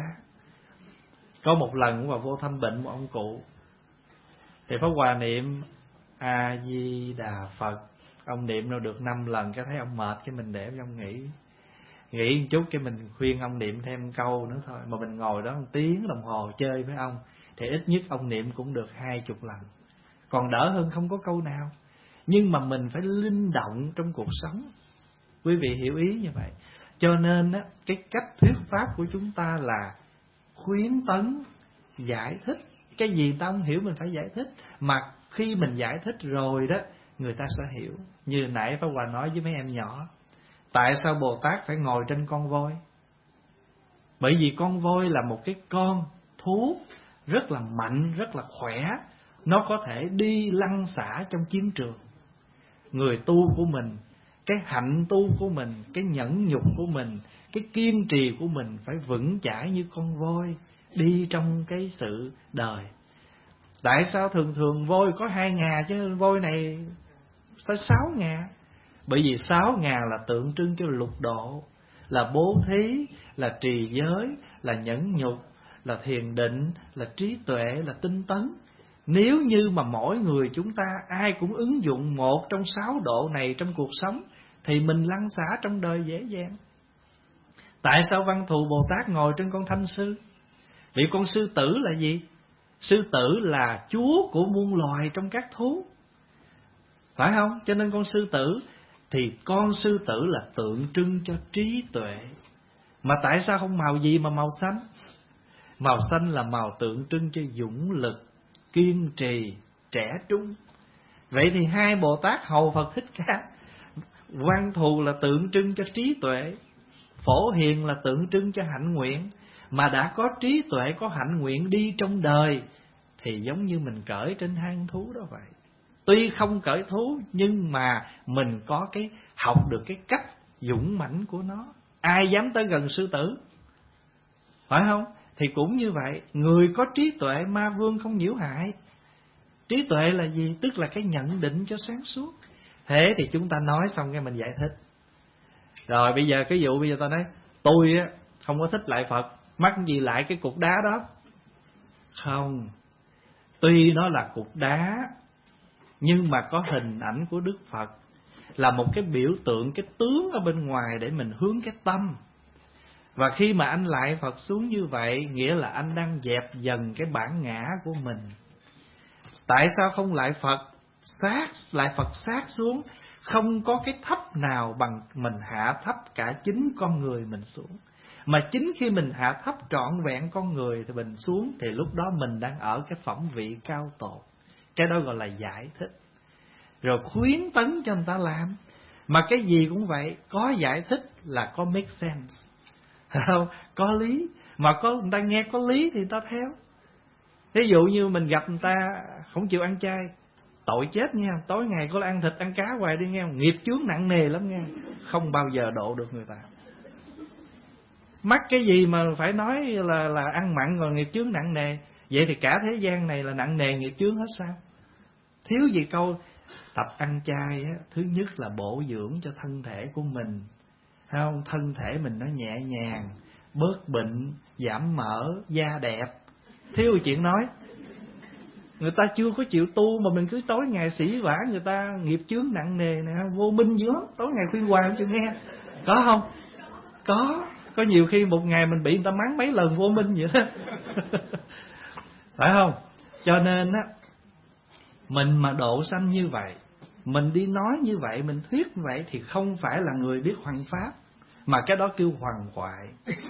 Có một lần cũng vào vô thăm bệnh một ông cụ, thì Pháp Hòa niệm A Di Đà Phật, ông niệm đâu được năm lần, cái thấy ông mệt, cái mình để cho ông nghỉ. Nghỉ một chút cái mình khuyên ông niệm thêm câu nữa thôi. Mà mình ngồi đó một tiếng đồng hồ chơi với ông, thì ít nhất ông niệm cũng được hai chục lần, còn đỡ hơn không có câu nào. Nhưng mà mình phải linh động trong cuộc sống. Quý vị hiểu ý như vậy. Cho nên á, cái cách thuyết pháp của chúng ta là khuyến tấn, giải thích. Cái gì ta không hiểu mình phải giải thích. Mà khi mình giải thích rồi đó, người ta sẽ hiểu. Như nãy Pháp Hòa nói với mấy em nhỏ, tại sao Bồ Tát phải ngồi trên con voi? Bởi vì con voi là một cái con thú rất là mạnh, rất là khỏe. Nó có thể đi lăn xả trong chiến trường. Người tu của mình, cái hạnh tu của mình, cái nhẫn nhục của mình, cái kiên trì của mình phải vững chãi như con voi đi trong cái sự đời. Tại sao thường thường voi có hai ngà chứ voi này phải sáu ngà? Bởi vì sáu ngà là tượng trưng cho lục độ, là bố thí, là trì giới, là nhẫn nhục, là thiền định, là trí tuệ, là tinh tấn. Nếu như mà mỗi người chúng ta ai cũng ứng dụng một trong sáu độ này trong cuộc sống thì mình lăn xả trong đời dễ dàng. Tại sao Văn Thù Bồ Tát ngồi trên con thanh sư? Vì con sư tử là gì? Sư tử là chúa của muôn loài trong các thú, phải không? Cho nên con sư tử, thì con sư tử là tượng trưng cho trí tuệ. Mà tại sao không màu gì mà màu xanh? Màu xanh là màu tượng trưng cho dũng lực, kiên trì, trẻ trung. Vậy thì hai Bồ Tát hầu Phật Thích Ca, Văn Thù là tượng trưng cho trí tuệ, Phổ Hiền là tượng trưng cho hạnh nguyện. Mà đã có trí tuệ, có hạnh nguyện đi trong đời thì giống như mình cởi trên hang thú đó vậy. Tuy không cởi thú nhưng mà mình có cái học được cái cách dũng mãnh của nó. Ai dám tới gần sư tử, phải không? Thì cũng như vậy, người có trí tuệ ma vương không nhiễu hại. Trí tuệ là gì? Tức là cái nhận định cho sáng suốt. Thế thì chúng ta nói xong cái mình giải thích. Rồi bây giờ cái vụ bây giờ ta nói tôi á không có thích lại Phật, mắc gì lại cái cục đá đó. Không, tuy nó là cục đá nhưng mà có hình ảnh của Đức Phật, là một cái biểu tượng, cái tướng ở bên ngoài để mình hướng cái tâm. Và khi mà anh lại Phật xuống như vậy, nghĩa là anh đang dẹp dần cái bản ngã của mình. Tại sao không lại Phật sát, lại Phật sát xuống? Không có cái thấp nào bằng mình hạ thấp cả chính con người mình xuống. Mà chính khi mình hạ thấp trọn vẹn con người thì mình xuống, thì lúc đó mình đang ở cái phẩm vị cao tột. Cái đó gọi là giải thích. Rồi khuyến tấn cho người ta làm. Mà cái gì cũng vậy, có giải thích là có make sense, không? Có lý. Mà có người ta nghe có lý thì người ta theo. Ví dụ như mình gặp người ta không chịu ăn chay, tội chết nha, tối ngày có ăn thịt ăn cá hoài đi nghe, nghiệp chướng nặng nề lắm nghe, không bao giờ độ được người ta. Mắc cái gì mà phải nói là là ăn mặn rồi nghiệp chướng nặng nề? Vậy thì cả thế gian này là nặng nề nghiệp chướng hết sao? Thiếu gì câu tập ăn chay á, thứ nhất là bổ dưỡng cho thân thể của mình, thấy không? Thân thể mình nó nhẹ nhàng, bớt bệnh, giảm mỡ, da đẹp. Thiếu gì chuyện nói. Người ta chưa có chịu tu mà mình cứ tối ngày sỉ vả người ta nghiệp chướng nặng nề nè, vô minh dữ lắm, tối ngày khuyên hoài không chịu nghe. Có không? Có. Có nhiều khi một ngày mình bị người ta mắng mấy lần vô minh vậy đó. Phải không? Cho nên á, mình mà độ sanh như vậy, mình đi nói như vậy, mình thuyết như vậy thì không phải là người biết hoằng pháp, mà cái đó kêu hoàng hoại.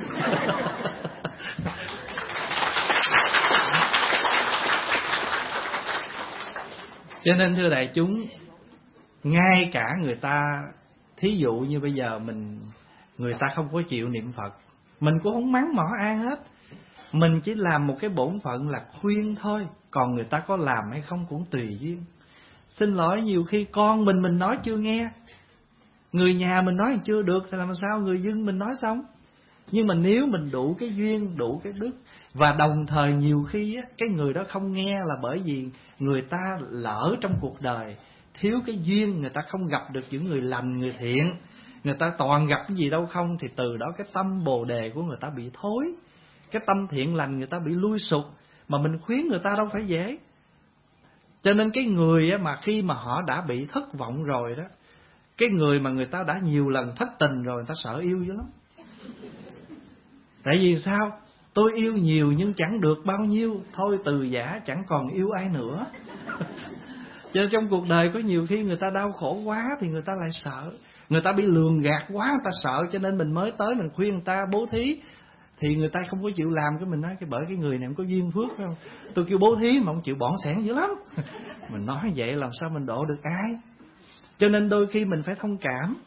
Cho nên thưa đại chúng, ngay cả người ta, thí dụ như bây giờ mình, người ta không có chịu niệm Phật, mình cũng không mắng mỏ ai hết. Mình chỉ làm một cái bổn phận là khuyên thôi, còn người ta có làm hay không cũng tùy duyên. Xin lỗi, nhiều khi con mình mình nói chưa nghe, người nhà mình nói chưa được thì làm sao người dân mình nói xong. Nhưng mà nếu mình đủ cái duyên, đủ cái đức, và đồng thời nhiều khi á, cái người đó không nghe là bởi vì người ta lỡ trong cuộc đời thiếu cái duyên, người ta không gặp được những người lành, người thiện, người ta toàn gặp cái gì đâu không, thì từ đó cái tâm bồ đề của người ta bị thối, cái tâm thiện lành người ta bị lui sụt. Mà mình khuyến người ta đâu phải dễ. Cho nên cái người á, mà khi mà họ đã bị thất vọng rồi đó, cái người mà người ta đã nhiều lần thất tình rồi, người ta sợ yêu dữ lắm. Tại vì sao? Tôi yêu nhiều nhưng chẳng được bao nhiêu, thôi từ giả chẳng còn yêu ai nữa. Cho nên trong cuộc đời có nhiều khi người ta đau khổ quá thì người ta lại sợ, người ta bị lường gạt quá, người ta sợ, cho nên mình mới tới mình khuyên người ta bố thí thì người ta không có chịu làm. Cái mình nói cái bởi cái người này không có duyên phước, phải không? Tôi kêu bố thí mà không chịu bỏng sẻn dữ lắm. Mình nói vậy làm sao mình độ được ai? Cho nên đôi khi mình phải thông cảm.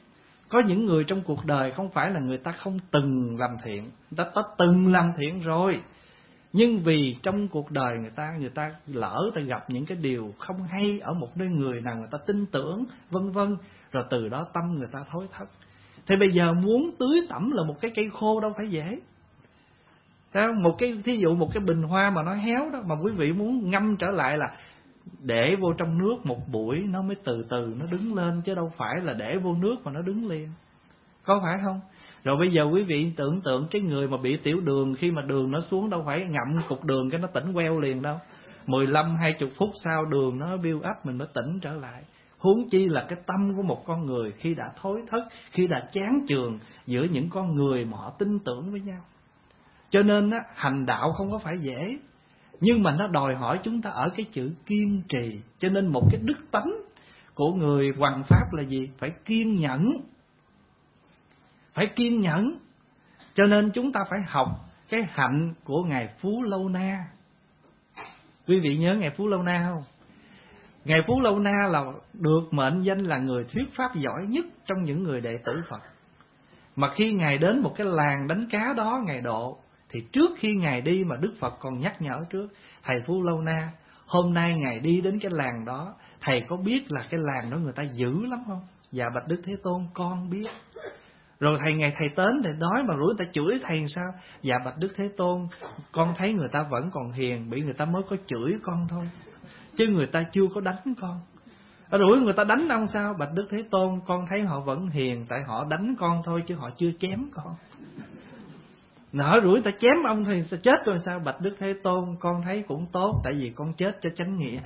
Có những người trong cuộc đời không phải là người ta không từng làm thiện, người ta đã từng làm thiện rồi, nhưng vì trong cuộc đời người ta người ta lỡ ta gặp những cái điều không hay ở một nơi người nào người ta tin tưởng, vân vân, rồi từ đó tâm người ta thối thất. Thì bây giờ muốn tưới tẩm là một cái cây khô đâu phải dễ. Một cái thí dụ một cái bình hoa mà nó héo đó, mà quý vị muốn ngâm trở lại là để vô trong nước một buổi nó mới từ từ nó đứng lên, chứ đâu phải là để vô nước mà nó đứng liền, có phải không? Rồi bây giờ quý vị tưởng tượng cái người mà bị tiểu đường, khi mà đường nó xuống đâu phải ngậm cục đường cái nó tỉnh queo liền đâu, mười lăm hai mươi phút sau đường nó build up mình mới tỉnh trở lại. Huống chi là cái tâm của một con người khi đã thối thất, khi đã chán chường giữa những con người mà họ tin tưởng với nhau. Cho nên á, hành đạo không có phải dễ, nhưng mà nó đòi hỏi chúng ta ở cái chữ kiên trì. Cho nên một cái đức tánh của người hoằng pháp là gì? Phải kiên nhẫn. Phải kiên nhẫn. Cho nên chúng ta phải học cái hạnh của Ngài Phú Lâu Na. Quý vị nhớ Ngài Phú Lâu Na không? Ngài Phú Lâu Na là được mệnh danh là người thuyết pháp giỏi nhất trong những người đệ tử Phật. Mà khi Ngài đến một cái làng đánh cá đó Ngài độ, thì trước khi Ngài đi mà Đức Phật còn nhắc nhở trước: thầy Phú Lâu Na, hôm nay Ngài đi đến cái làng đó, thầy có biết là cái làng đó người ta dữ lắm không? Dạ bạch Đức Thế Tôn, con biết. Rồi thầy ngày thầy đến thầy nói mà rủi người ta chửi thầy sao? Dạ bạch Đức Thế Tôn, con thấy người ta vẫn còn hiền, bị người ta mới có chửi con thôi, chứ người ta chưa có đánh con. Rủi người ta đánh ông sao? Bạch Đức Thế Tôn, con thấy họ vẫn hiền, tại họ đánh con thôi chứ họ chưa chém con. Nỡ rủi ta chém ông thì sẽ chết rồi sao? Bạch Đức Thế Tôn, con thấy cũng tốt, tại vì con chết cho chánh nghĩa.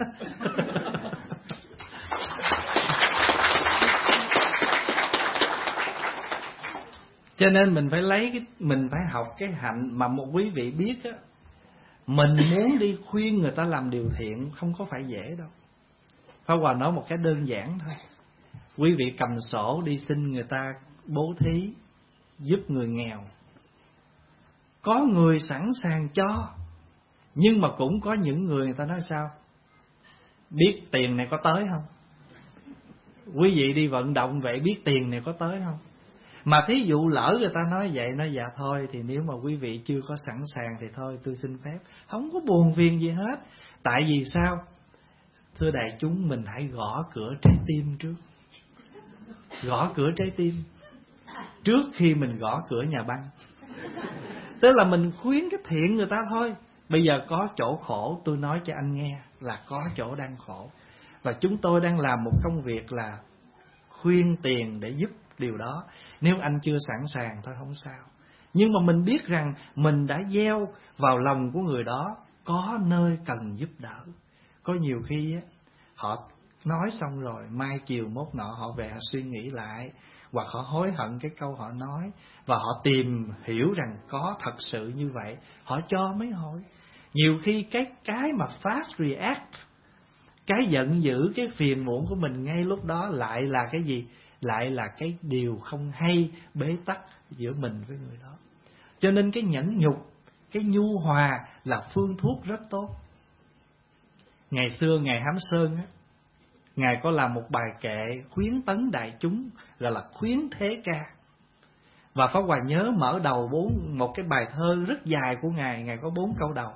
Cho nên mình phải lấy cái, mình phải học cái hạnh mà một quý vị biết á, mình muốn đi khuyên người ta làm điều thiện không có phải dễ đâu. Pháp Hòa nói một cái đơn giản thôi. Quý vị cầm sổ đi xin người ta bố thí giúp người nghèo, có người sẵn sàng cho, nhưng mà cũng có những người người ta nói sao? Biết tiền này có tới không? Quý vị đi vận động vậy biết tiền này có tới không? Mà thí dụ lỡ người ta nói vậy, nói dạ thôi thì nếu mà quý vị chưa có sẵn sàng thì thôi tôi xin phép, không có buồn phiền gì hết. Tại vì sao? Thưa đại chúng, mình hãy gõ cửa trái tim trước. Gõ cửa trái tim trước khi mình gõ cửa nhà băng. Tức là mình khuyến cái thiện người ta thôi. Bây giờ có chỗ khổ, tôi nói cho anh nghe là có chỗ đang khổ, và chúng tôi đang làm một công việc là khuyên tiền để giúp điều đó. Nếu anh chưa sẵn sàng thôi không sao, nhưng mà mình biết rằng mình đã gieo vào lòng của người đó có nơi cần giúp đỡ. Có nhiều khi á, họ nói xong rồi mai chiều mốt nọ họ về họ suy nghĩ lại, hoặc họ hối hận cái câu họ nói, và họ tìm hiểu rằng có thật sự như vậy, họ cho mấy hồi. Nhiều khi cái cái mà fast react, cái giận dữ, cái phiền muộn của mình ngay lúc đó lại là cái gì? Lại là cái điều không hay bế tắc giữa mình với người đó. Cho nên cái nhẫn nhục, cái nhu hòa là phương thuốc rất tốt. Ngày xưa Ngài Hám Sơn á, Ngài có làm một bài kệ khuyến tấn đại chúng, gọi là khuyến thế ca. Và Pháp Hòa nhớ mở đầu bốn một cái bài thơ rất dài của Ngài, Ngài có bốn câu đầu.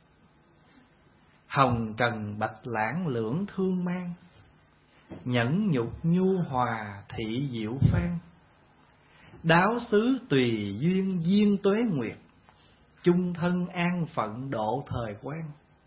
Hồng trần bạch lãng lưỡng thương mang, nhẫn nhục nhu hòa thị diệu phan, đáo xứ tùy duyên duyên tuế nguyệt, chung thân an phận độ thời quan.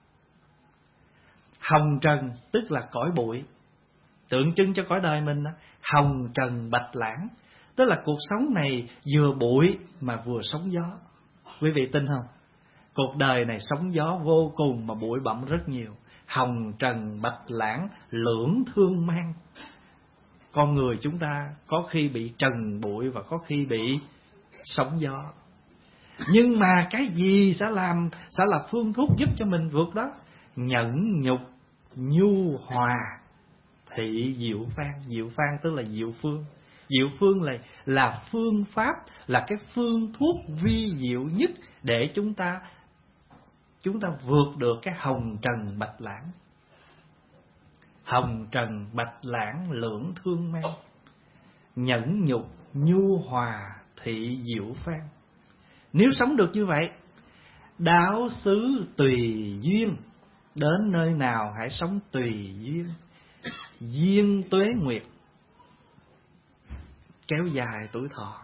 Hồng trần tức là cõi bụi, tượng trưng cho cõi đời mình đó. Hồng trần bạch lãng tức là cuộc sống này vừa bụi mà vừa sóng gió. Quý vị tin không? Cuộc đời này sóng gió vô cùng mà bụi bặm rất nhiều. Hồng trần bạch lãng lưỡng thương mang. Con người chúng ta có khi bị trần bụi và có khi bị sóng gió. Nhưng mà cái gì sẽ làm sẽ là phương thuốc giúp cho mình vượt đó? Nhẫn nhục nhu hòa thị diệu phan. Diệu phan tức là diệu phương. Diệu phương là là phương pháp, là cái phương thuốc vi diệu nhất để chúng ta chúng ta vượt được cái hồng trần bạch lãng. Hồng trần bạch lãng lưỡng thương mang, nhẫn nhục nhu hòa thị diệu phan. Nếu sống được như vậy, đáo xứ tùy duyên, đến nơi nào hãy sống tùy duyên, duyên tuế nguyệt, kéo dài tuổi thọ,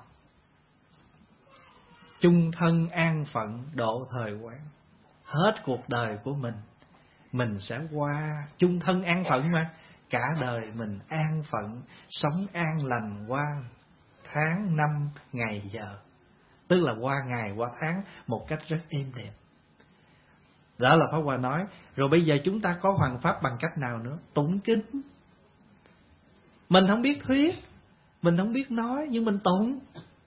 chung thân an phận độ thời quán. Hết cuộc đời của mình, mình sẽ qua chung thân an phận mà. Cả đời mình an phận, sống an lành qua tháng, năm, ngày, giờ. Tức là qua ngày, qua tháng một cách rất êm đẹp. Đó là Pháp Hòa nói. Rồi bây giờ chúng ta có hoằng pháp bằng cách nào nữa? Tụng kinh. Mình không biết thuyết, mình không biết nói, nhưng mình tụng.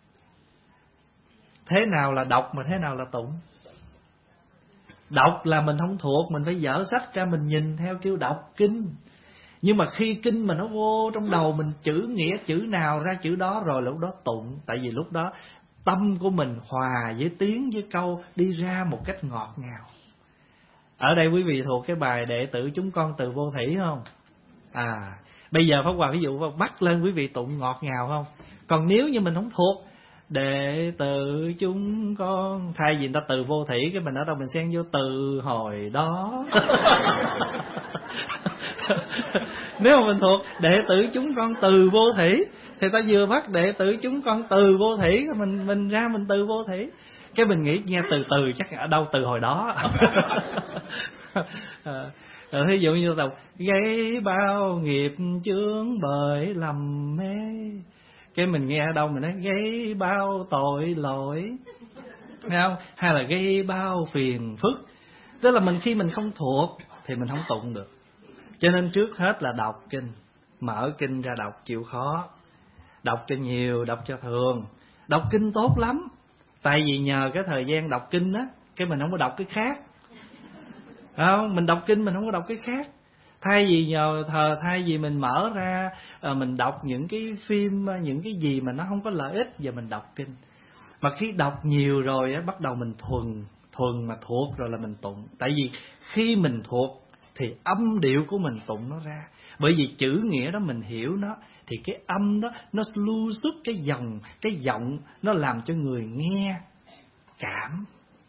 Thế nào là đọc mà thế nào là tụng? Đọc là mình không thuộc, mình phải dở sách ra mình nhìn theo kêu đọc kinh. Nhưng mà khi kinh mà nó vô trong đầu mình, chữ nghĩa chữ nào ra chữ đó, rồi lúc đó tụng. Tại vì lúc đó tâm của mình hòa với tiếng với câu, đi ra một cách ngọt ngào. Ở đây quý vị thuộc cái bài Đệ tử chúng con từ vô thủy không? À, bây giờ Pháp Hòa ví dụ bắt lên quý vị tụng ngọt ngào không? Còn nếu như mình không thuộc đệ tử chúng con, thay vì người ta từ vô thủy, cái mình ở đâu mình xen vô từ hồi đó. Nếu mà mình thuộc đệ tử chúng con từ vô thủy, thì ta vừa bắt đệ tử chúng con từ vô thủy, mình mình ra mình từ vô thủy. Cái mình nghĩ nghe từ từ chắc ở đâu từ hồi đó. À, ví dụ như là gây bao nghiệp chướng bởi lầm mê, cái mình nghe ở đâu mình nói gây bao tội lỗi, thấy không? Hay là gây bao phiền phức. Tức là mình khi mình không thuộc thì mình không tụng được. Cho nên trước hết là đọc kinh, mở kinh ra đọc chịu khó, đọc cho nhiều, đọc cho thường. Đọc kinh tốt lắm, tại vì nhờ cái thời gian đọc kinh á, cái mình không có đọc cái khác. Không, mình đọc kinh mình không có đọc cái khác. Thay vì nhờ thờ, thay vì mình mở ra à, mình đọc những cái phim, những cái gì mà nó không có lợi ích, giờ mình đọc kinh. Mà khi đọc nhiều rồi á, bắt đầu mình thuần, thuần mà thuộc rồi là mình tụng. Tại vì khi mình thuộc thì âm điệu của mình tụng nó ra. Bởi vì chữ nghĩa đó mình hiểu nó, thì cái âm đó nó lưu xuất cái dòng, cái giọng, nó làm cho người nghe cảm.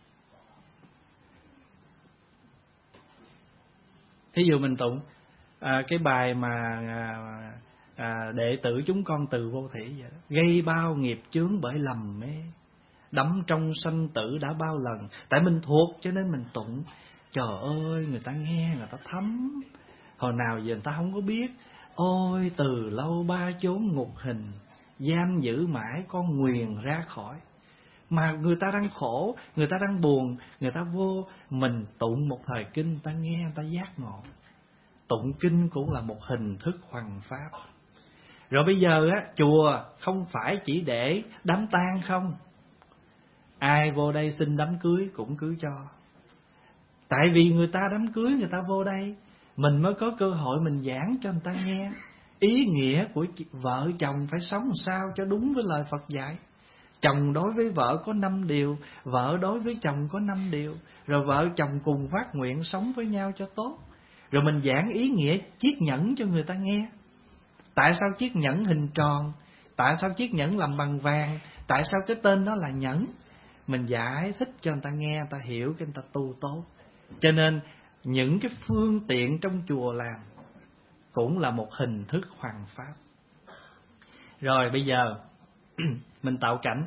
Thí dụ mình tụng à, cái bài mà à, à, đệ tử chúng con từ vô thủy vậy đó. Gây bao nghiệp chướng bởi lầm mê, đắm trong sanh tử đã bao lần. Tại mình thuộc cho nên mình tụng. Trời ơi, người ta nghe, người ta thấm. Hồi nào giờ người ta không có biết. Ôi từ lâu ba chốn ngục hình, giam giữ mãi con nguyền ra khỏi. Mà người ta đang khổ, người ta đang buồn, người ta vô, mình tụng một thời kinh, người ta nghe, người ta giác ngộ. Tụng kinh cũng là một hình thức hoằng pháp. Rồi bây giờ á, chùa không phải chỉ để đám tang không. Ai vô đây xin đám cưới cũng cứ cho. Tại vì người ta đám cưới, người ta vô đây, mình mới có cơ hội mình giảng cho người ta nghe. Ý nghĩa của vợ chồng phải sống sao cho đúng với lời Phật dạy. Chồng đối với vợ có năm điều, vợ đối với chồng có năm điều. Rồi vợ chồng cùng phát nguyện sống với nhau cho tốt. Rồi mình giảng ý nghĩa chiếc nhẫn cho người ta nghe. Tại sao chiếc nhẫn hình tròn? Tại sao chiếc nhẫn làm bằng vàng? Tại sao cái tên đó là nhẫn? Mình giải thích cho người ta nghe, người ta hiểu, cái người ta tu tốt. Cho nên những cái phương tiện trong chùa làm cũng là một hình thức hoằng pháp. Rồi bây giờ mình tạo cảnh.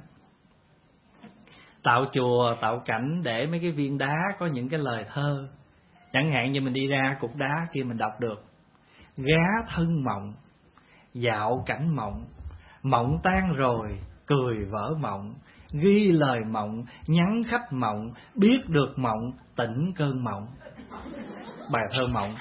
Tạo chùa, tạo cảnh để mấy cái viên đá có những cái lời thơ. Chẳng hạn như mình đi ra cục đá kia mình đọc được: gá thân mộng, dạo cảnh mộng, mộng tan rồi, cười vỡ mộng, ghi lời mộng, nhắn khách mộng, biết được mộng, tỉnh cơn mộng. Bài thơ mộng.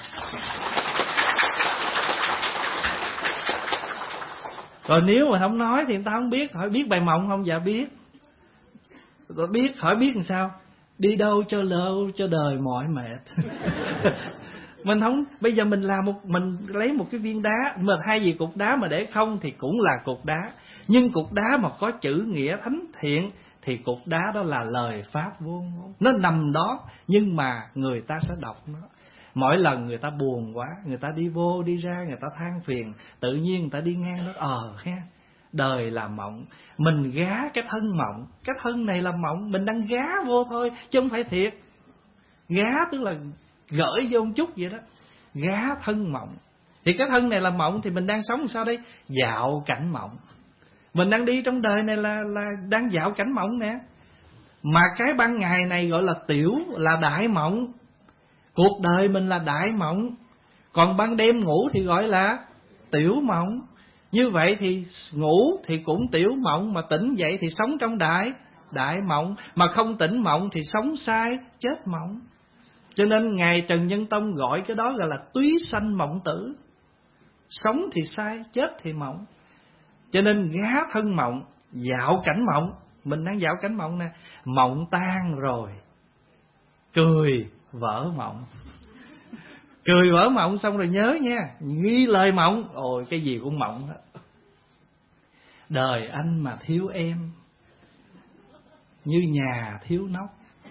Rồi nếu mà không nói thì người ta không biết. Hỏi biết bài mộng không? Dạ biết. Rồi biết, hỏi biết làm sao? Đi đâu cho lâu cho đời mỏi mệt. Mình không, bây giờ mình làm một, mình lấy một cái viên đá, mà hay gì cục đá mà để không thì cũng là cục đá. Nhưng cục đá mà có chữ nghĩa thánh thiện thì cục đá đó là lời pháp vô ngôn. Nó nằm đó nhưng mà người ta sẽ đọc nó. Mỗi lần người ta buồn quá, người ta đi vô đi ra, người ta than phiền, tự nhiên người ta đi ngang đó, ờ ha, Đời là mộng, mình gá cái thân mộng. Cái thân này là mộng, mình đang gá vô thôi, chứ không phải thiệt. Gá tức là gửi vô một chút vậy đó. Gá thân mộng. Thì cái thân này là mộng, thì mình đang sống làm sao đây? Dạo cảnh mộng. Mình đang đi trong đời này là, là đang dạo cảnh mộng nè. Mà cái ban ngày này gọi là tiểu, là đại mộng. Cuộc đời mình là đại mộng. Còn ban đêm ngủ thì gọi là tiểu mộng. Như vậy thì ngủ thì cũng tiểu mộng, mà tỉnh dậy thì sống trong đại đại mộng, mà không tỉnh mộng thì sống sai chết mộng. Cho nên Ngài Trần Nhân Tông gọi cái đó gọi là túy sanh mộng tử. Sống thì sai, chết thì mộng. Cho nên gá thân mộng, dạo cảnh mộng. Mình đang dạo cảnh mộng nè. Mộng tan rồi, cười vỡ mộng. Cười vỡ mộng xong rồi nhớ nha, ghi lời mộng. Ôi cái gì cũng mộng đó. Đời anh mà thiếu em, như nhà thiếu nóc,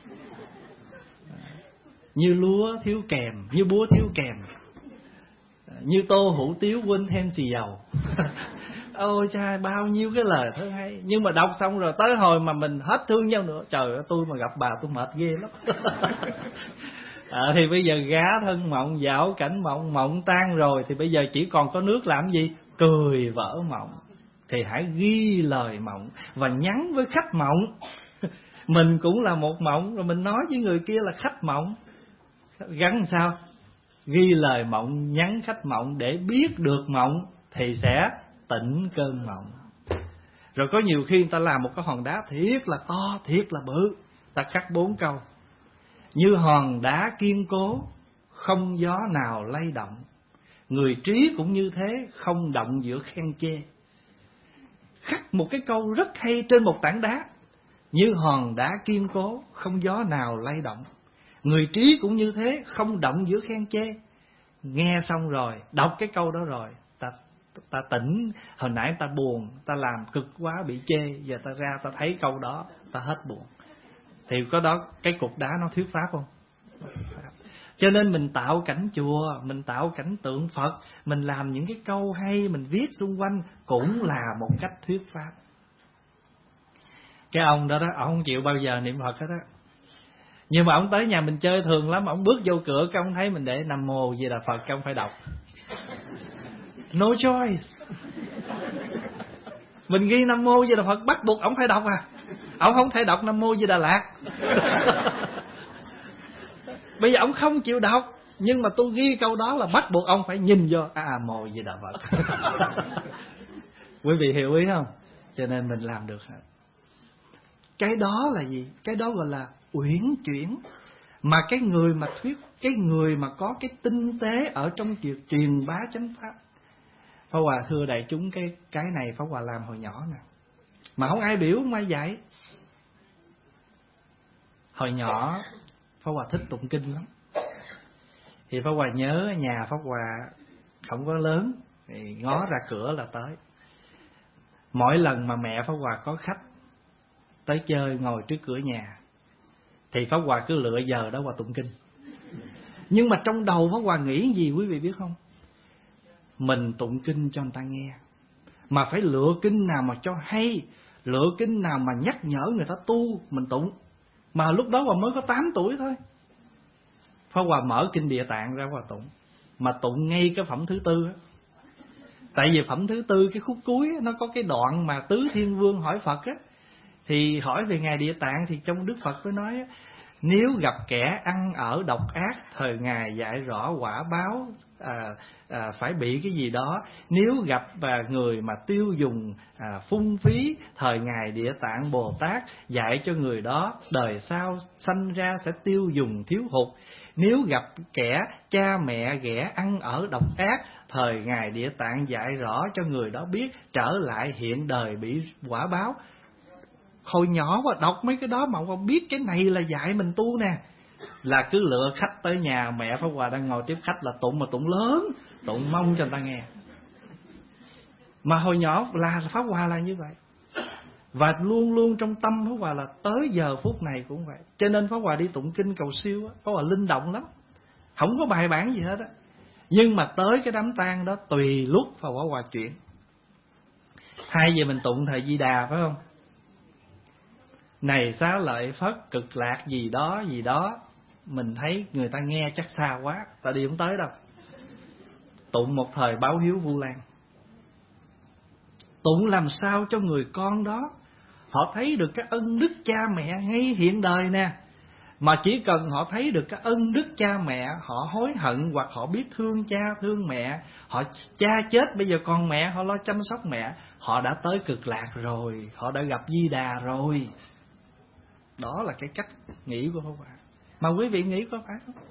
như lúa thiếu kèm, như búa thiếu kèm, như tô hủ tiếu quên thêm xì dầu. Ôi cha, bao nhiêu cái lời thơ hay. Nhưng mà đọc xong rồi tới hồi mà mình hết thương nhau nữa, trời ơi tôi mà gặp bà tôi mệt ghê lắm. À, thì bây giờ gá thân mộng, dạo cảnh mộng, mộng tan rồi, thì bây giờ chỉ còn có nước làm gì? Cười vỡ mộng. Thì hãy ghi lời mộng và nhắn với khách mộng. Mình cũng là một mộng, rồi mình nói với người kia là khách mộng. Gắn sao? Ghi lời mộng, nhắn khách mộng để biết được mộng, thì sẽ tỉnh cơn mộng. Rồi có nhiều khi người ta làm một cái hòn đá thiệt là to, thiệt là bự, ta khắc bốn câu: như hòn đá kiên cố, không gió nào lay động. Người trí cũng như thế, không động giữa khen chê. Khắc một cái câu rất hay trên một tảng đá: như hòn đá kiên cố, không gió nào lay động. Người trí cũng như thế, không động giữa khen chê. Nghe xong rồi, đọc cái câu đó rồi, ta ta tỉnh. Hồi nãy ta buồn, ta làm cực quá bị chê, giờ ta ra ta thấy câu đó, ta hết buồn. Thì có đó, cái cục đá nó thuyết pháp không? Cho nên mình tạo cảnh chùa, mình tạo cảnh tượng Phật, mình làm những cái câu hay, mình viết xung quanh, cũng là một cách thuyết pháp. Cái ông đó đó, ông không chịu bao giờ niệm Phật hết á. Nhưng mà ông tới nhà mình chơi thường lắm, ông bước vô cửa, cái ông thấy mình để Nam Mô Di Đà Phật, cái ông phải đọc. No choice. Mình ghi Nam Mô Di Đà Phật, bắt buộc ông phải đọc à. Ông không thể đọc Nam Mô Di Đà Lạt. Bây giờ ông không chịu đọc, nhưng mà tôi ghi câu đó là bắt buộc ông phải nhìn vô A à, Mô Di Đà Phật. Quý vị hiểu ý không? Cho nên mình làm được. Cái đó là gì? Cái đó gọi là uyển chuyển. Mà cái người mà thuyết, cái người mà có cái tinh tế ở trong việc truyền bá chánh pháp. Pháp Hòa thưa đại chúng, cái cái này Pháp Hòa làm hồi nhỏ nè, mà không ai biểu, không ai dạy. Hồi nhỏ Pháp Hòa thích tụng kinh lắm. Thì Pháp Hòa nhớ nhà Pháp Hòa không có lớn, thì ngó ra cửa là tới. Mỗi lần mà mẹ Pháp Hòa có khách tới chơi ngồi trước cửa nhà, thì Pháp Hòa cứ lựa giờ đó Hòa tụng kinh. Nhưng mà trong đầu Pháp Hòa nghĩ gì quý vị biết không? Mình tụng kinh cho người ta nghe, mà phải lựa kinh nào mà cho hay, lựa kinh nào mà nhắc nhở người ta tu, mình tụng. Mà lúc đó Hòa mới có tám tuổi thôi. Pháp Hòa mở kinh Địa Tạng ra Hòa tụng, mà tụng ngay cái phẩm thứ tư á. Tại vì phẩm thứ tư, cái khúc cuối á, nó có cái đoạn mà Tứ Thiên Vương hỏi Phật á. Thì hỏi về Ngài Địa Tạng, thì trong Đức Phật mới nói á, nếu gặp kẻ ăn ở độc ác, thời Ngài dạy rõ quả báo à, à, phải bị cái gì đó. Nếu gặp và người mà tiêu dùng à, phung phí, thời Ngài Địa Tạng Bồ Tát dạy cho người đó đời sau sanh ra sẽ tiêu dùng thiếu hụt. Nếu gặp kẻ cha mẹ ghẻ ăn ở độc ác, thời Ngài Địa Tạng dạy rõ cho người đó biết trở lại hiện đời bị quả báo. Hồi nhỏ mà đọc mấy cái đó mà không biết cái này là dạy mình tu nè. Là cứ lựa khách tới nhà, mẹ Pháp Hòa đang ngồi tiếp khách là tụng, mà tụng lớn, tụng mong cho người ta nghe. Mà hồi nhỏ là Pháp Hòa là như vậy. Và luôn luôn trong tâm Pháp Hòa là tới giờ phút này cũng vậy. Cho nên Pháp Hòa đi tụng kinh cầu siêu á, Pháp Hòa linh động lắm, không có bài bản gì hết á. Nhưng mà tới cái đám tang đó tùy lúc Pháp Hòa chuyển. Hai giờ mình tụng thời Di Đà phải không? Này xá lợi Phất cực lạc gì đó gì đó, mình thấy người ta nghe chắc xa quá, ta đi không tới đâu. Tụng một thời báo hiếu Vu Lan. Tụng làm sao cho người con đó họ thấy được cái ân đức cha mẹ ngay hiện đời nè. Mà chỉ cần họ thấy được cái ân đức cha mẹ, họ hối hận hoặc họ biết thương cha thương mẹ, họ cha chết bây giờ còn mẹ họ lo chăm sóc mẹ, họ đã tới cực lạc rồi, họ đã gặp Di Đà rồi. Đó là cái cách nghĩ của Pháp Hòa. Mà quý vị nghĩ có phải không?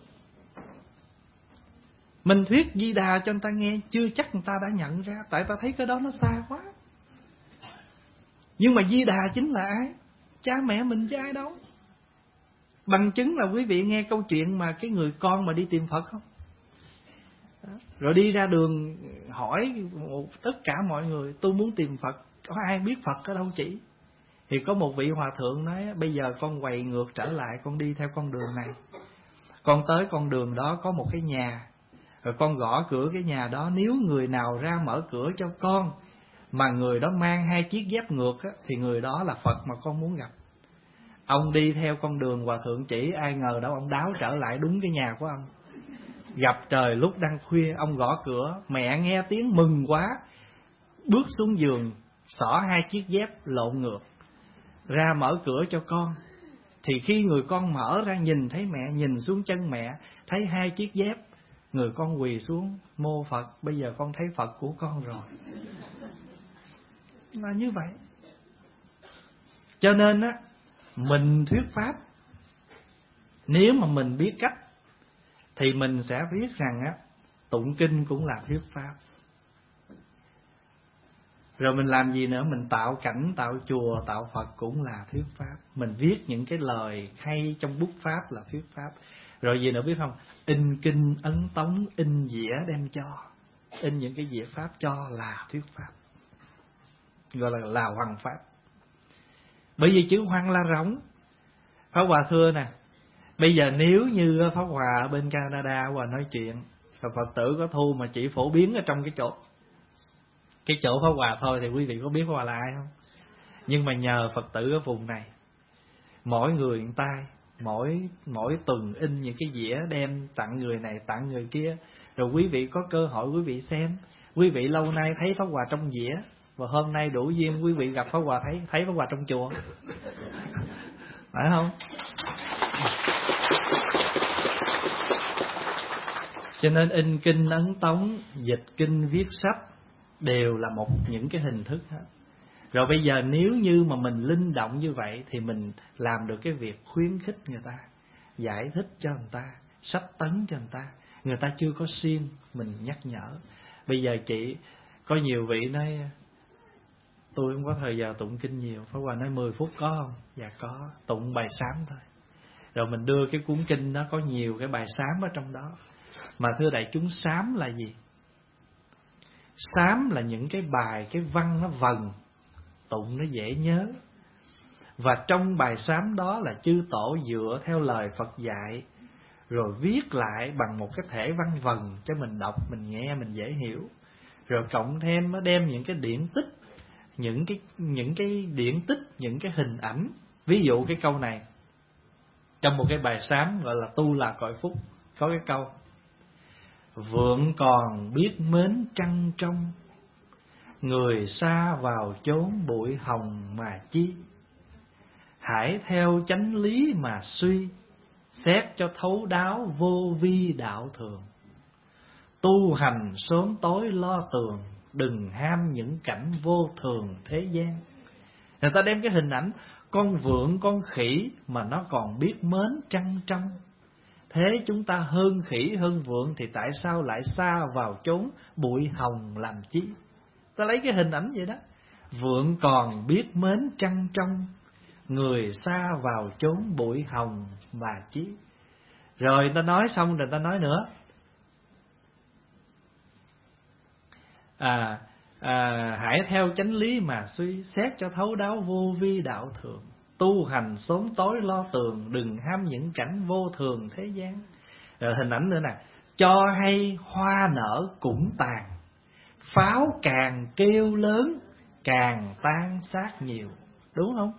Mình thuyết Di Đà cho người ta nghe, chưa chắc người ta đã nhận ra, tại ta thấy cái đó nó xa quá. Nhưng mà Di Đà chính là ai? Cha mẹ mình chứ ai đâu. Bằng chứng là quý vị nghe câu chuyện mà cái người con mà đi tìm Phật không? Đó. Rồi đi ra đường hỏi tất cả mọi người, tôi muốn tìm Phật, có ai biết Phật ở đâu chỉ? Thì có một vị hòa thượng nói, bây giờ con quay ngược trở lại, con đi theo con đường này. Con tới con đường đó có một cái nhà, rồi con gõ cửa cái nhà đó, nếu người nào ra mở cửa cho con mà người đó mang hai chiếc dép ngược á, thì người đó là Phật mà con muốn gặp. Ông đi theo con đường hòa thượng chỉ, ai ngờ đâu ông đáo trở lại đúng cái nhà của ông. Gặp trời lúc đang khuya, ông gõ cửa, mẹ nghe tiếng mừng quá, bước xuống giường, xỏ hai chiếc dép lộn ngược, ra mở cửa cho con. Thì khi người con mở ra nhìn thấy mẹ, nhìn xuống chân mẹ, thấy hai chiếc dép, người con quỳ xuống, mô Phật, bây giờ con thấy Phật của con rồi. Là như vậy. Cho nên á, mình thuyết pháp, nếu mà mình biết cách thì mình sẽ biết rằng á, tụng kinh cũng là thuyết pháp. Rồi mình làm gì nữa? Mình tạo cảnh, tạo chùa, tạo Phật cũng là thuyết pháp. Mình viết những cái lời hay trong bút pháp là thuyết pháp. Rồi gì nữa biết không? In kinh, ấn tống, in dĩa đem cho, in những cái dĩa pháp cho là thuyết pháp, gọi là là hoằng pháp. Bởi vì chữ hoằng là rỗng. Pháp Hòa thưa nè, bây giờ nếu như Pháp Hòa ở bên Canada Hòa nói chuyện, và Phật tử có thu mà chỉ phổ biến ở trong cái chỗ cái chỗ Pháp Hòa thôi, thì quý vị có biết Pháp Hòa là ai không? Nhưng mà nhờ Phật tử ở vùng này, mỗi người một tay, mỗi mỗi tuần in những cái dĩa đem tặng người này tặng người kia, rồi quý vị có cơ hội quý vị xem. Quý vị lâu nay thấy Pháp Hòa trong dĩa, và hôm nay đủ duyên quý vị gặp Pháp Hòa thấy thấy Pháp Hòa trong chùa, phải không? Cho nên in kinh ấn tống, dịch kinh viết sách đều là một những cái hình thức hết. Rồi bây giờ nếu như mà mình linh động như vậy thì mình làm được cái việc khuyến khích người ta, giải thích cho người ta, sách tấn cho người ta. Người ta chưa có siêng, mình nhắc nhở. Bây giờ chị, có nhiều vị nói tôi không có thời giờ tụng kinh nhiều. Pháp Hòa nói mười phút có không? Dạ có, tụng bài sám thôi. Rồi mình đưa cái cuốn kinh đó, có nhiều cái bài sám ở trong đó. Mà thưa đại chúng, sám là gì? Sám là những cái bài, cái văn nó vần, tụng nó dễ nhớ. Và trong bài sám đó là chư tổ dựa theo lời Phật dạy, rồi viết lại bằng một cái thể văn vần cho mình đọc, mình nghe, mình dễ hiểu. Rồi cộng thêm nó đem những cái điển tích, những cái những cái điển tích, những cái hình ảnh. Ví dụ cái câu này trong một cái bài sám gọi là tu là cội phúc, có cái câu: vượng còn biết mến trăng trong, người xa vào chốn bụi hồng mà chi. Hãy theo chánh lý mà suy, xét cho thấu đáo vô vi đạo thường. Tu hành sớm tối lo tường, đừng ham những cảnh vô thường thế gian. Người ta đem cái hình ảnh con vượn, con khỉ mà nó còn biết mến trăng trong. Thế chúng ta hơn khỉ hơn vượn thì tại sao lại xa vào chốn bụi hồng làm chi? Ta lấy cái hình ảnh vậy đó. Vượn còn biết mến trăng trong, người xa vào chốn bụi hồng mà chi. Rồi ta nói xong rồi ta nói nữa. À, à, hãy theo chánh lý mà suy, xét cho thấu đáo vô vi đạo thường. Tu hành sớm tối lo tường, đừng ham những cảnh vô thường thế gian. Rồi hình ảnh nữa nè: cho hay hoa nở cũng tàn, pháo càng kêu lớn, càng tan xác nhiều. Đúng không?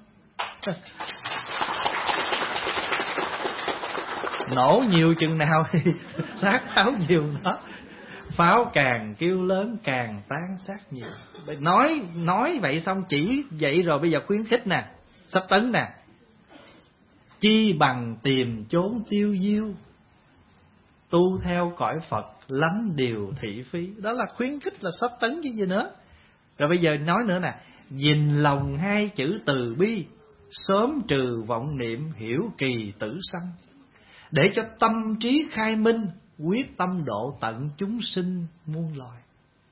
Nổ nhiều chừng nào thì xác pháo nhiều đó. Pháo càng kêu lớn càng tán xác nhiều. Nói nói vậy xong chỉ vậy rồi bây giờ khuyến khích nè, sách tấn nè. Chi bằng tìm chốn tiêu diêu, tu theo cõi Phật lánh điều thị phi. Đó là khuyến khích, là sách tấn chứ gì nữa. Rồi bây giờ nói nữa nè. Dình lòng hai chữ từ bi, sớm trừ vọng niệm hiểu kỳ tử sanh. Để cho tâm trí khai minh, quyết tâm độ tận chúng sinh muôn loài.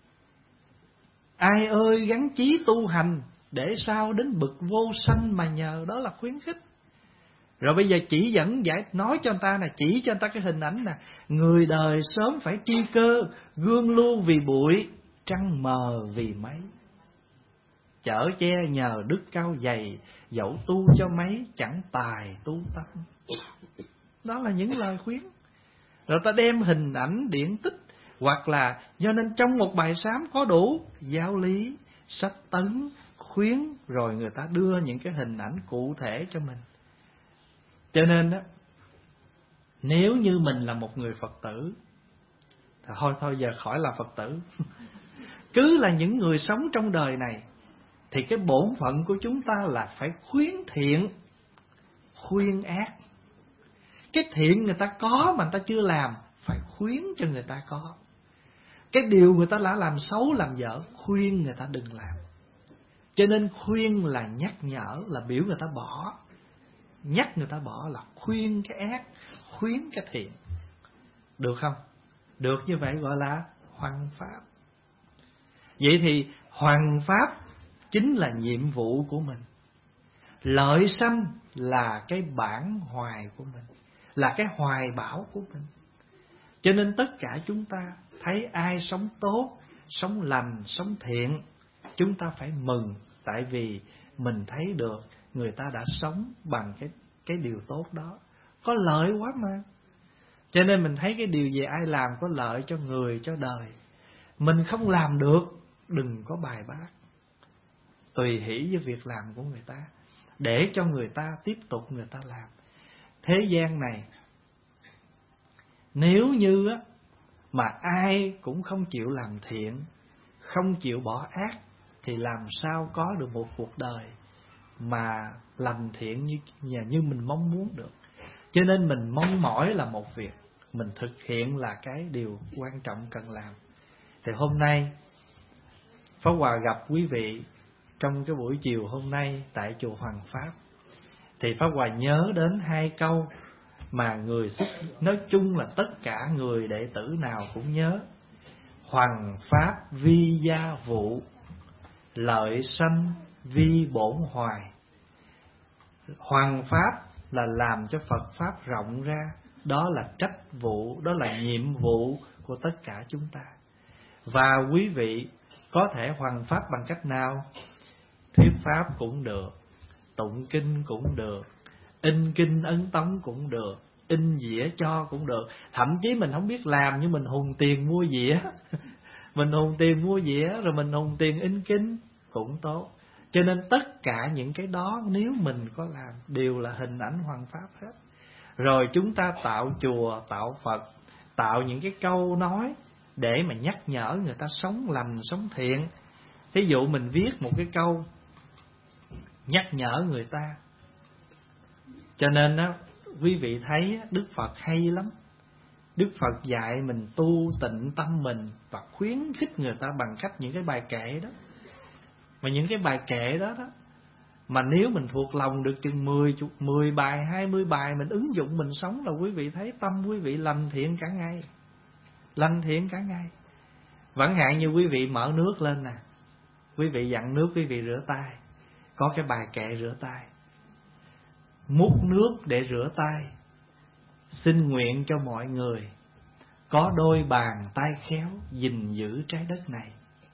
Ai ơi gắn chí tu hành, để sao đến bực vô sanh mà nhờ. Đó là khuyến khích. Rồi bây giờ chỉ dẫn giải nói cho người ta nè, chỉ cho người ta cái hình ảnh nè. Người đời sớm phải tri cơ, gương lưu vì bụi, trăng mờ vì mấy. Chở che nhờ đức cao dày, dẫu tu cho mấy chẳng tài tu tâm. Đó là những lời khuyến. Rồi ta đem hình ảnh điển tích, hoặc là cho nên trong một bài sám có đủ giáo lý, sách tấn, khuyến, rồi người ta đưa những cái hình ảnh cụ thể cho mình. Cho nên đó, nếu như mình là một người Phật tử thì thôi thôi giờ khỏi là Phật tử. Cứ là những người sống trong đời này, thì cái bổn phận của chúng ta là phải khuyến thiện, khuyên ác. Cái thiện người ta có mà người ta chưa làm, phải khuyến cho người ta có. Cái điều người ta đã làm xấu làm dở, khuyên người ta đừng làm. Cho nên khuyên là nhắc nhở, là biểu người ta bỏ. Nhắc người ta bỏ là khuyên cái ác, khuyến cái thiện. Được không? Được, như vậy gọi là hoằng pháp. Vậy thì hoằng pháp chính là nhiệm vụ của mình. Lợi sanh là cái bản hoài của mình, là cái hoài bão của mình. Cho nên tất cả chúng ta thấy ai sống tốt, sống lành, sống thiện, chúng ta phải mừng. Tại vì mình thấy được người ta đã sống bằng cái, cái điều tốt đó. Có lợi quá mà. Cho nên mình thấy cái điều gì ai làm có lợi cho người, cho đời. Mình không làm được, đừng có bài bác. Tùy hỷ với việc làm của người ta, để cho người ta tiếp tục người ta làm. Thế gian này, nếu như á, mà ai cũng không chịu làm thiện, không chịu bỏ ác, thì làm sao có được một cuộc đời mà lành thiện như, như mình mong muốn được. Cho nên mình mong mỏi là một việc, mình thực hiện là cái điều quan trọng cần làm. Thì hôm nay Pháp Hòa gặp quý vị trong cái buổi chiều hôm nay tại chùa Hoằng Pháp, thì Pháp Hòa nhớ đến hai câu mà người xuất, nói chung là tất cả người đệ tử nào cũng nhớ. Hoằng Pháp vi gia vụ, lợi sanh vi bổn hoài. Hoằng Pháp là làm cho Phật Pháp rộng ra. Đó là trách vụ, đó là nhiệm vụ của tất cả chúng ta. Và quý vị có thể hoằng Pháp bằng cách nào? Thuyết Pháp cũng được, tụng kinh cũng được, in kinh ấn tống cũng được, in dĩa cho cũng được. Thậm chí mình không biết làm nhưng mình hùng tiền mua dĩa. Mình hùng tiền mua dĩa rồi mình hùng tiền in kinh cũng tốt. Cho nên tất cả những cái đó nếu mình có làm đều là hình ảnh hoằng Pháp hết. Rồi chúng ta tạo chùa, tạo Phật, tạo những cái câu nói để mà nhắc nhở người ta sống lành, sống thiện. Thí dụ mình viết một cái câu nhắc nhở người ta. Cho nên đó, quý vị thấy Đức Phật hay lắm. Đức Phật dạy mình tu tịnh tâm mình và khuyến khích người ta bằng cách những cái bài kệ đó. Mà những cái bài kệ đó đó, mà nếu mình thuộc lòng được chừng mười, mười bài, hai mươi bài mình ứng dụng mình sống là quý vị thấy tâm quý vị lành thiện cả ngày. Lành thiện cả ngày. Chẳng hạn như quý vị mở nước lên nè, quý vị dặn nước quý vị rửa tay, có cái bài kệ rửa tay. Múc nước để rửa tay, xin nguyện cho mọi người có đôi bàn tay khéo gìn giữ trái đất này.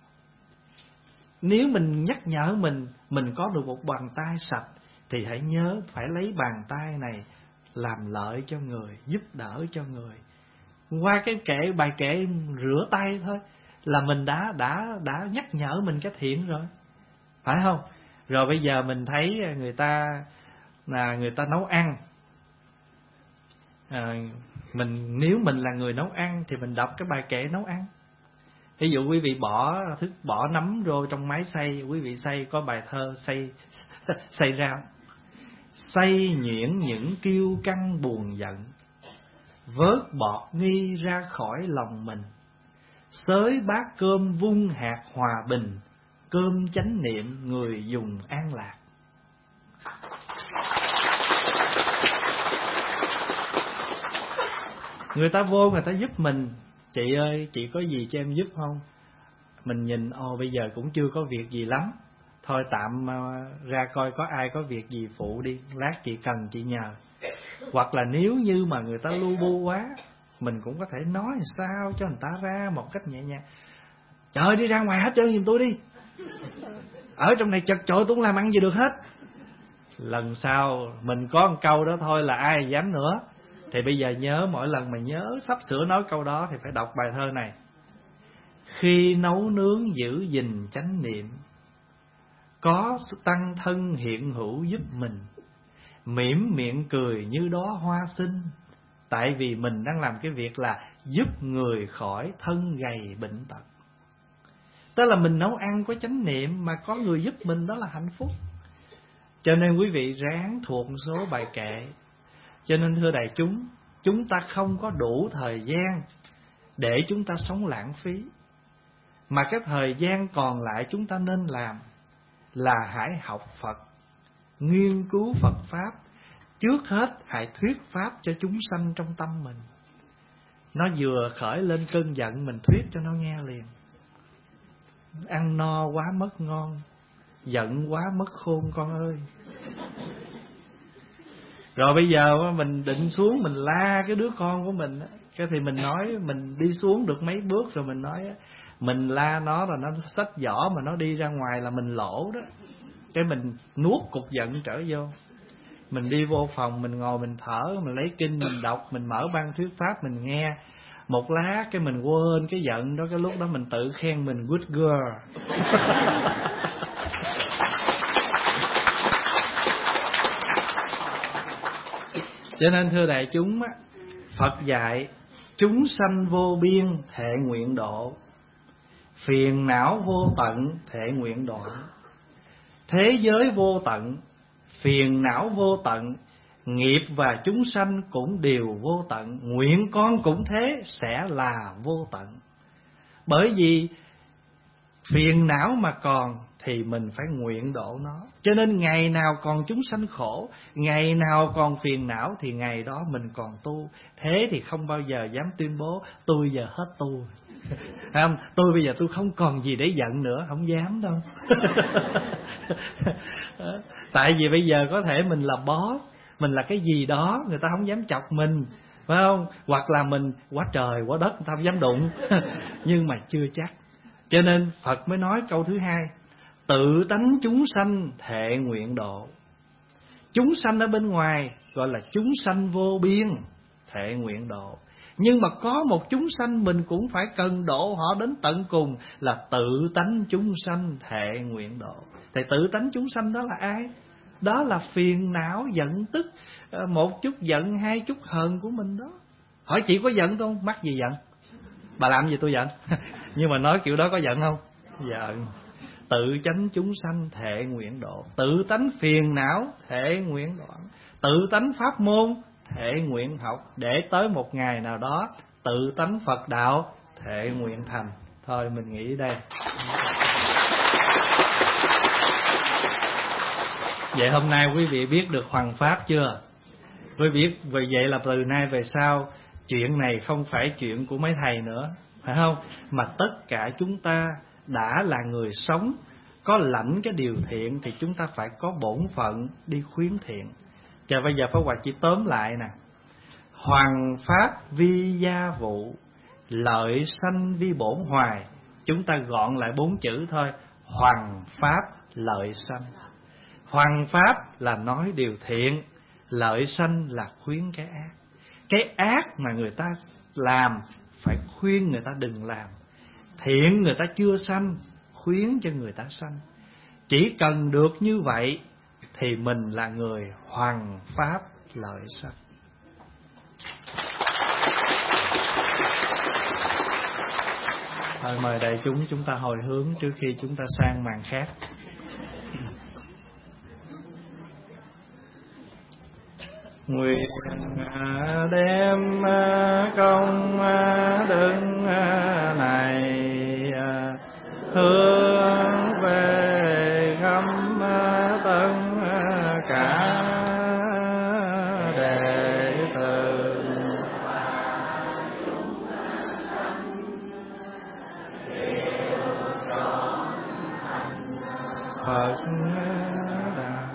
Nếu mình nhắc nhở mình, mình có được một bàn tay sạch, thì hãy nhớ phải lấy bàn tay này làm lợi cho người, giúp đỡ cho người. Qua cái kệ bài kệ rửa tay thôi là mình đã đã đã nhắc nhở mình cái thiện rồi. phải không? Rồi bây giờ mình thấy người ta là người ta nấu ăn, à, mình nếu mình là người nấu ăn thì mình đọc cái bài kệ nấu ăn. Ví dụ quý vị bỏ thức bỏ nấm vô trong máy xay, quý vị xay có bài thơ xay xay rau. Xay nhuyễn những kiêu căng buồn giận, vớt bọt nghi ra khỏi lòng mình. Xới bát cơm vung hạt hòa bình, cơm chánh niệm người dùng an lạc. Người ta vô người ta giúp mình, chị ơi chị có gì cho em giúp không? Mình nhìn ồ bây giờ cũng chưa có việc gì lắm, thôi tạm uh, ra coi có ai có việc gì phụ đi, lát chị cần chị nhờ. Hoặc là nếu như mà người ta lu bu quá, mình cũng có thể nói sao cho người ta ra một cách nhẹ nhàng. Trời, đi ra ngoài hết trơn giùm tôi đi, ở trong này chật chội tôi không làm ăn gì được hết. Lần sau mình có một câu đó thôi là ai dám nữa. Thì bây giờ nhớ, mỗi lần mà nhớ sắp sửa nói câu đó thì phải đọc bài thơ này. Khi nấu nướng giữ gìn chánh niệm, có tăng thân hiện hữu giúp mình, mỉm miệng cười như đóa hoa xinh. Tại vì mình đang làm cái việc là giúp người khỏi thân gầy bệnh tật. Tức là mình nấu ăn có chánh niệm mà có người giúp mình, đó là hạnh phúc. Cho nên quý vị ráng thuộc một số bài kệ. Cho nên thưa đại chúng, chúng ta không có đủ thời gian để chúng ta sống lãng phí. Mà cái thời gian còn lại chúng ta nên làm là hãy học Phật, nghiên cứu Phật Pháp. Trước hết hãy thuyết Pháp cho chúng sanh trong tâm mình. Nó vừa khởi lên cơn giận, mình thuyết cho nó nghe liền. Ăn no quá mất ngon, giận quá mất khôn con ơi. Rồi bây giờ mình định xuống mình la cái đứa con của mình, cái thì mình nói, mình đi xuống được mấy bước rồi mình nói mình la nó rồi nó xách giỏ mà nó đi ra ngoài là mình lỗ đó. Cái mình nuốt cục giận trở vô. Mình đi vô phòng, mình ngồi mình thở, mình lấy kinh mình đọc, mình mở băng thuyết Pháp mình nghe. Một lát cái mình quên cái giận đó, cái lúc đó mình tự khen mình good girl. Cho nên thưa đại chúng, Phật dạy chúng sanh vô biên thệ nguyện độ, phiền não vô tận thệ nguyện đoạn. Thế giới vô tận, phiền não vô tận, nghiệp và chúng sanh cũng đều vô tận. Nguyện con cũng thế, sẽ là vô tận. Bởi vì phiền não mà còn thì mình phải nguyện độ nó. Cho nên ngày nào còn chúng sanh khổ, ngày nào còn phiền não thì ngày đó mình còn tu. Thế thì không bao giờ dám tuyên bố tôi giờ hết tu. Không, tôi bây giờ tôi không còn gì để giận nữa, không dám đâu. Tại vì bây giờ có thể mình là boss, mình là cái gì đó, người ta không dám chọc mình, phải không? Hoặc là mình quá trời quá đất, người ta không dám đụng. Nhưng mà chưa chắc. Cho nên Phật mới nói câu thứ hai, tự tánh chúng sanh thệ nguyện độ. Chúng sanh ở bên ngoài gọi là chúng sanh vô biên thệ nguyện độ. Nhưng mà có một chúng sanh mình cũng phải cần độ họ đến tận cùng, là tự tánh chúng sanh thệ nguyện độ. Thì tự tánh chúng sanh đó là ai? Đó là phiền não, giận tức, một chút giận, hai chút hờn của mình đó. Hỏi chị có giận không? Mắc gì giận? Bà làm gì tôi giận? Nhưng mà nói kiểu đó có giận không? Giận. Tự chánh chúng sanh thệ nguyện độ, tự tánh phiền não thệ nguyện đoạn, tự tánh pháp môn thệ nguyện học, để tới một ngày nào đó tự tánh Phật đạo thệ nguyện thành. Thôi mình nghĩ đây. Vậy hôm nay quý vị biết được hoằng pháp chưa? Quý vị biết vì vậy là từ nay về sau chuyện này không phải chuyện của mấy thầy nữa, phải không? Mà tất cả chúng ta đã là người sống, có lãnh cái điều thiện thì chúng ta phải có bổn phận đi khuyến thiện. Và bây giờ Pháp Hòa chỉ tóm lại nè. Hoằng pháp vi gia vụ, lợi sanh vi bổn hoài. Chúng ta gọn lại bốn chữ thôi. Hoằng pháp lợi sanh. Hoằng pháp là nói điều thiện, lợi sanh là khuyến cái ác. Cái ác mà người ta làm phải khuyên người ta đừng làm. Thiện người ta chưa sanh, khuyến cho người ta sanh. Chỉ cần được như vậy thì mình là người hoằng pháp lợi sắc. Thôi mời đại chúng chúng ta hồi hướng trước khi chúng ta sang màn khác. Nguyện đem công đức này hướng về khắp tất cả đệ tử Phật đạo.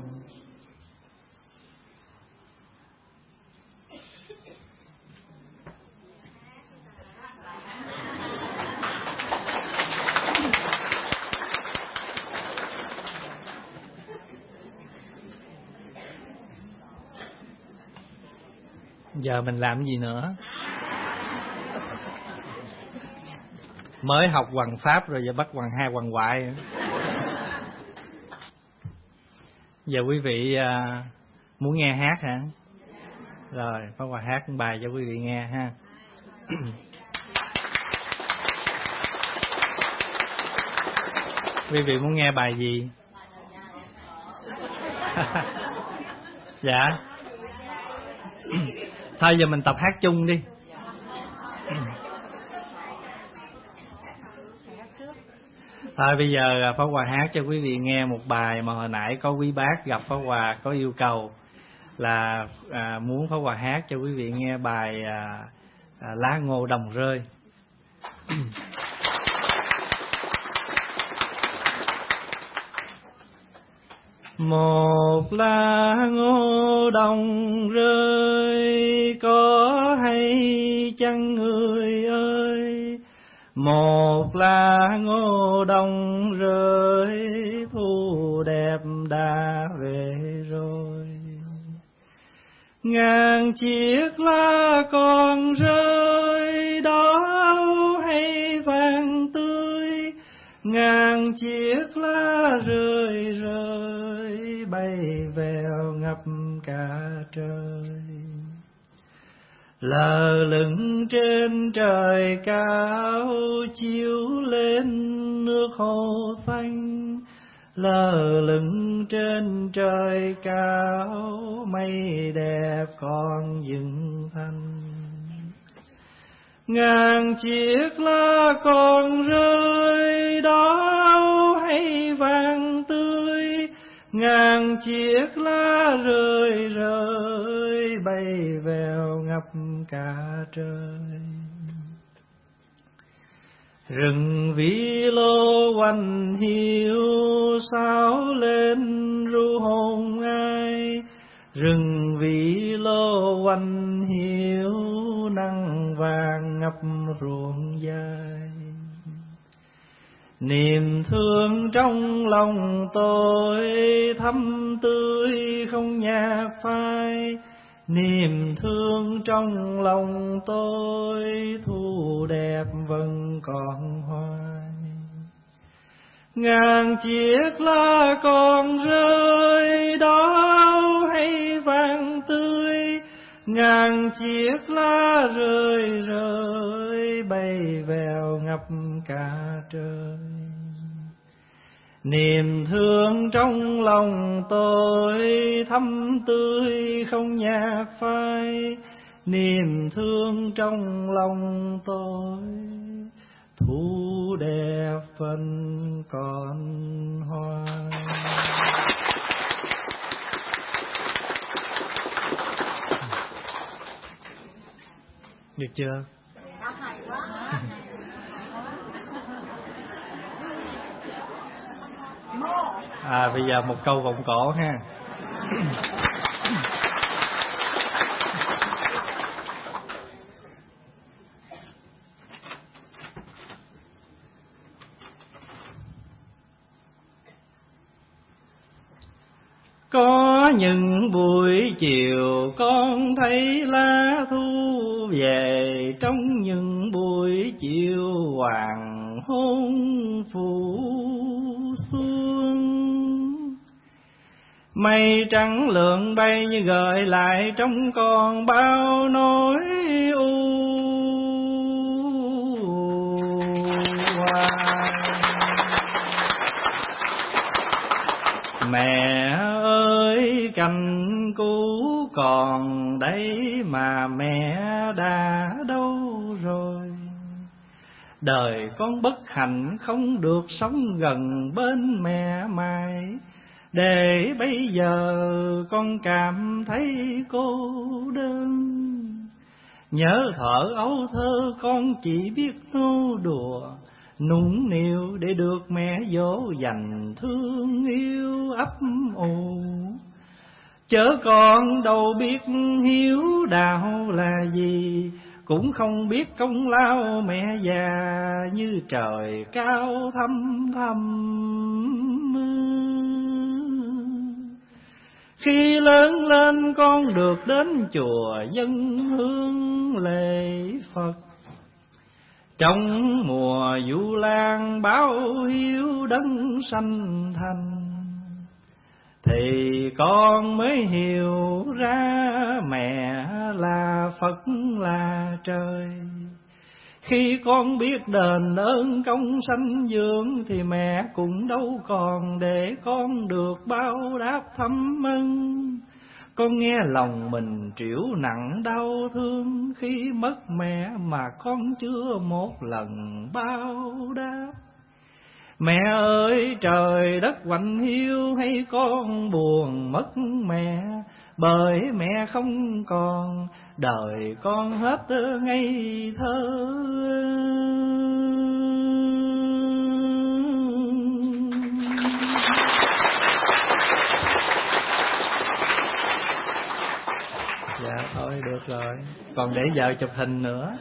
Giờ mình làm gì nữa? Mới học hoằng pháp rồi giờ bắt hoằng hai hoằng hoại. Giờ quý vị à, muốn nghe hát hả? Rồi, Pháp Hòa hát một bài cho quý vị nghe ha. Quý vị muốn nghe bài gì? Dạ. Thôi giờ mình tập hát chung đi. Thôi bây giờ Pháp Hòa hát cho quý vị nghe một bài mà hồi nãy có quý bác gặp Pháp Hòa có yêu cầu là à, muốn Pháp Hòa hát cho quý vị nghe bài à, à, Lá ngô đồng rơi. Một lá ngô đồng rơi có hay chăng người ơi? Một lá ngô đồng rơi thu đẹp đã về rồi. Ngàn chiếc lá còn rơi đó hay vàng tươi, ngàn chiếc lá rơi rơi bay vèo ngập cả trời. Lờ lửng trên trời cao chiếu lên nước hồ xanh, lờ lửng trên trời cao mây đẹp còn dựng thanh. Ngàn chiếc lá còn rơi đó hay vàng tươi, ngàn chiếc lá rơi rơi bay vèo ngập cả trời. Rừng vĩ lô quanh hiu sao lên ru hồn ai, rừng vĩ lô quanh hiu nắng vàng ngập ruộng dài. Niềm thương trong lòng tôi thắm tươi không nhạt phai, niềm thương trong lòng tôi thu đẹp vẫn còn hoài. Ngàn chiếc lá còn rơi đó hay vàng tươi, ngàn chiếc lá rơi rơi bay vèo ngập cả trời. Niềm thương trong lòng tôi thắm tươi không nhạt phai, niềm thương trong lòng tôi thu đẹp vẫn còn hoài. Được chưa? À bây giờ một câu vọng cổ ha. Có những buổi chiều con thấy lá thu về, trong những buổi chiều hoàng hôn phủ xuân. Mây trắng lượn bay như gợi lại trong con bao nỗi u hoài. Mẹ ơi cành cũ còn đây mà mẹ đã đâu rồi. Đời con bất hạnh không được sống gần bên mẹ mãi, để bây giờ con cảm thấy cô đơn. Nhớ thuở ấu thơ con chỉ biết nô đùa, nũng nịu để được mẹ dỗ dành thương yêu ấp ủ. Chớ con đâu biết hiếu đạo là gì, cũng không biết công lao mẹ già như trời cao thăm thăm. Khi lớn lên con được đến chùa dân hương lễ Phật, trong mùa Vu Lan báo hiếu đấng sanh thành, thì con mới hiểu ra mẹ là Phật là trời. Khi con biết đền ơn công sanh dưỡng, thì mẹ cũng đâu còn để con được báo đáp thăm ân. Con nghe lòng mình trĩu nặng đau thương, khi mất mẹ mà con chưa một lần báo đáp. Mẹ ơi trời đất quạnh hiu, hay con buồn mất mẹ, bởi mẹ không còn đời con hết ngây thơ. Dạ thôi được rồi, còn để vợ chụp hình nữa.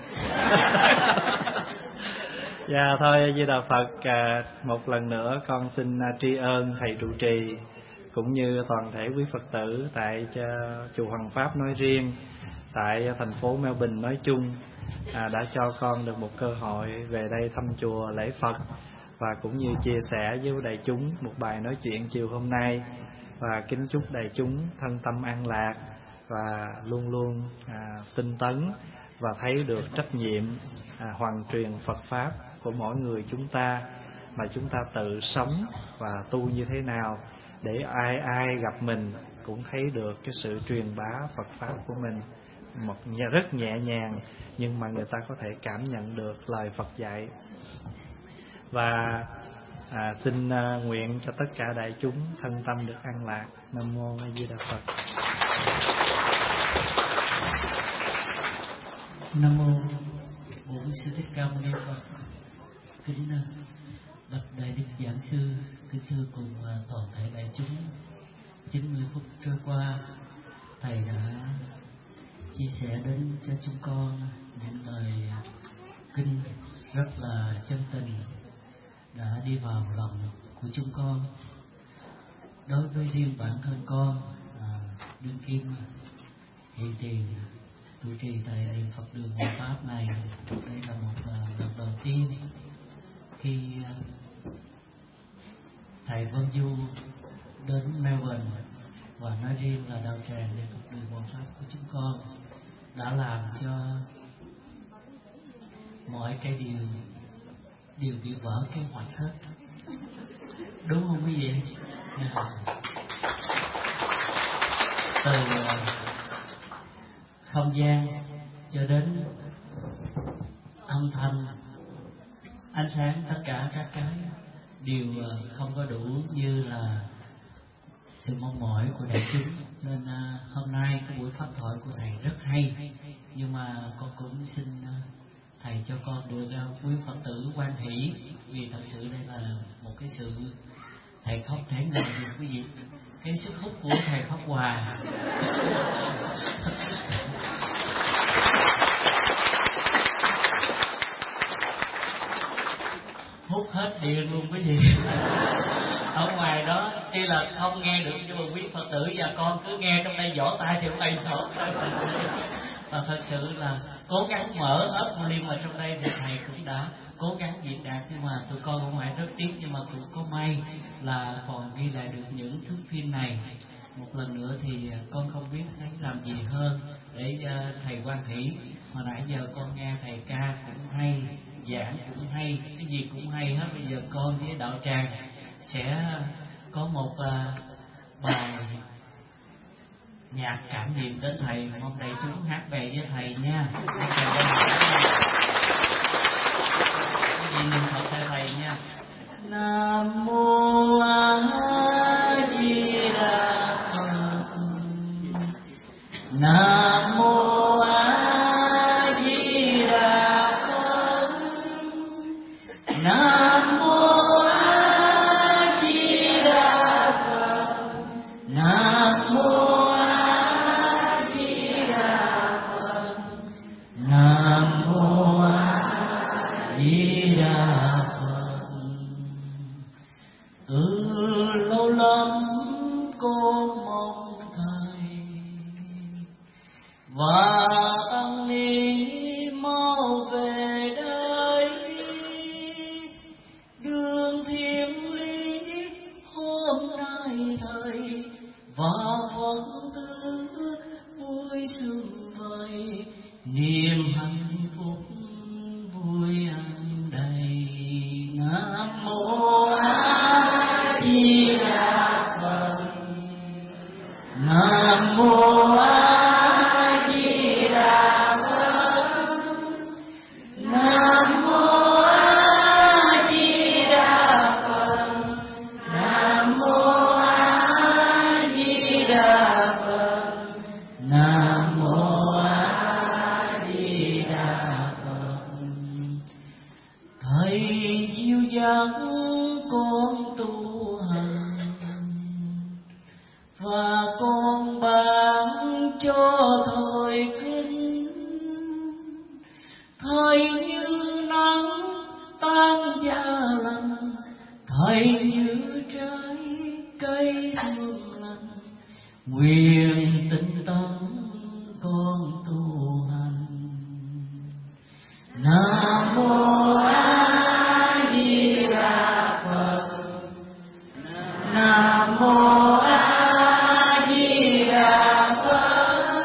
Dạ thôi Di Đà Phật, à, một lần nữa con xin tri ân thầy trụ trì cũng như toàn thể quý Phật tử tại chùa Hoàng Pháp nói riêng, tại thành phố Melbourne nói chung, à, đã cho con được một cơ hội về đây thăm chùa lễ Phật và cũng như chia sẻ với đại chúng một bài nói chuyện chiều hôm nay. Và kính chúc đại chúng thân tâm an lạc và luôn luôn à, tinh tấn và thấy được trách nhiệm à, hoàn truyền Phật Pháp của mỗi người chúng ta, mà chúng ta tự sống và tu như thế nào để ai ai gặp mình cũng thấy được cái sự truyền bá Phật Pháp của mình một rất nhẹ nhàng, nhưng mà người ta có thể cảm nhận được lời Phật dạy. Và à, xin à, nguyện cho tất cả đại chúng thân tâm được an lạc. Nam mô A Di Đà Phật. Nam mô Bổn Sư Thích Ca Mâu Ni Phật. Kính bạch đại đức giảng sư, kính thưa cùng toàn thể đại chúng. chín mươi phút trôi qua, thầy đã chia sẻ đến cho chúng con những lời kinh rất là chân tình, đã đi vào lòng của chúng con. Đối với riêng bản thân con, à, đương kim hiện tiền trụ trì tại niệm Phật đường Hoàng Pháp này, đây là một uh, lần đầu tiên khi uh, thầy Vân Du đến Melbourne và nói riêng là đạo tràng niệm Phật đường Hoàng Pháp của chúng con đã làm cho mọi cái điều đều bị vỡ kế hoạch hết, đúng không quý vị? Từ uh, không gian cho đến âm thanh, ánh sáng, tất cả các cái đều không có đủ như là sự mong mỏi của đại chúng. Nên uh, hôm nay cái buổi pháp thoại của thầy rất hay, nhưng mà con cũng xin uh, thầy cho con được uh, quý Phật tử hoan hỷ, vì thật sự đây là một cái sự thầy không thể ngờ được quý vị, cái sức hút của thầy Pháp Hòa. Hút hết điện luôn quý vị. Ở ngoài đó tuy là không nghe được, nhưng mà quý Phật tử và con cứ nghe trong đây vỗ tay thì trong đây sổ. Và thật sự là cố gắng mở hết volume mà trong đây thì thầy cũng đã cố gắng diễn đạt, nhưng mà tụi con ở ngoài rất tiếc, nhưng mà tụi có may là còn ghi lại được những thước phim này. một lần nữa thì con không biết thấy làm gì hơn để thầy Quan Hỷ, hồi nãy giờ con nghe thầy ca cũng hay, giảng cũng hay, cái gì cũng hay hết. Bây giờ con với Đạo Tràng sẽ có một bài nhạc cảm niệm đến thầy, mong đại chúng hát về với thầy nha. Gì niệm Phật cho thầy nha. Nam mô A Di Đà Phật. Nam mô A Di Đà Phật. Nam mô A Di Đà Phật. Nam mô A Di Đà Phật. Nam mô A Di Đà Phật. Từ lâu lắm con mong thầy và tăng ni mau về đây, đường thiên lý hôm nay thầy và Phật tử vui sướng vầy, niềm hạnh phúc vui an đầy. Nam mô A Di Đà Phật. Nam mô A Di Đà Phật. Nam mô A Di Đà Phật. Nam mô A Di Đà Phật. Nam mô A Di Đà Phật. Thầy dìu dắt con tu hành và con ban cho thời kinh. Thầy như nắng tan giá lạnh, thầy như trái cây thương lành, nguyện tinh tấn con tu hành. Nam mô A Di Đà Phật. Nam mô A Di Đà Phật.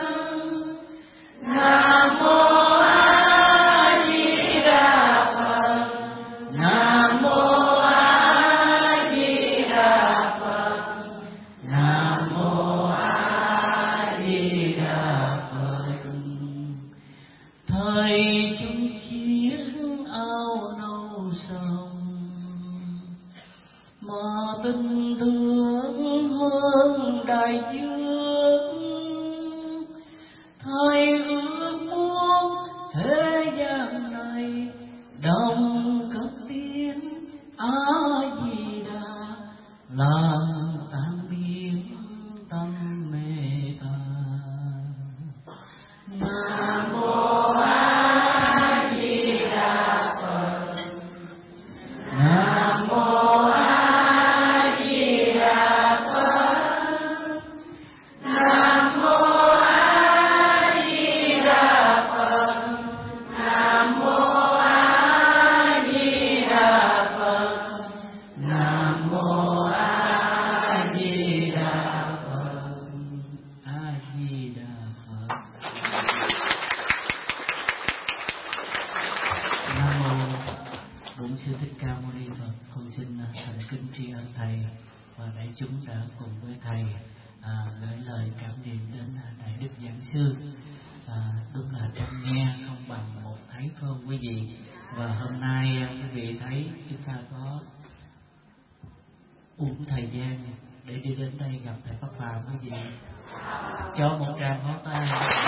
Nam mô A Di Đà Phật. Nam mô A Di Đà Phật. Nam mô A Di Đà Phật. Thầy chung chiếc áo nâu sông mà tình thương hơn đại dương. Thầy ước muốn thế gian này đồng cất tiếng A Di Đà, làm tan biến tâm mê tà. Nam mô A Di Đà Phật. Nam mô A Di Đà Phật. Nam mô A Di Đà Phật. Nam mô A Di Đà Phật. Nam mô A Di Đà Phật. A Di Đà Phật. Nam mô Bổn Sư Thích Ca Mâu Ni Phật. Con xin thành kính tri ân thầy và đại chúng đã cùng với thầy à, gửi lời cảm niệm đến đại đức giảng sư. À, đúng là trong nghe không bằng một thấy phải không quý vị? Và hôm nay quý vị thấy chúng ta có uống thời gian để đi đến đây gặp thầy Pháp Phàm quý vị. Cho một tràng pháo tay.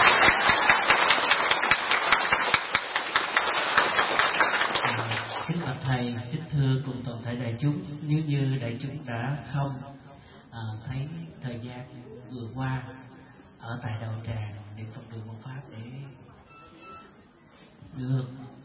Kính bạch thầy, kính thưa cùng toàn thể đại chúng, nếu như đại chúng đã không à, thấy thời gian vừa qua ở tại đầu tràng niệm Phật đường một pháp để được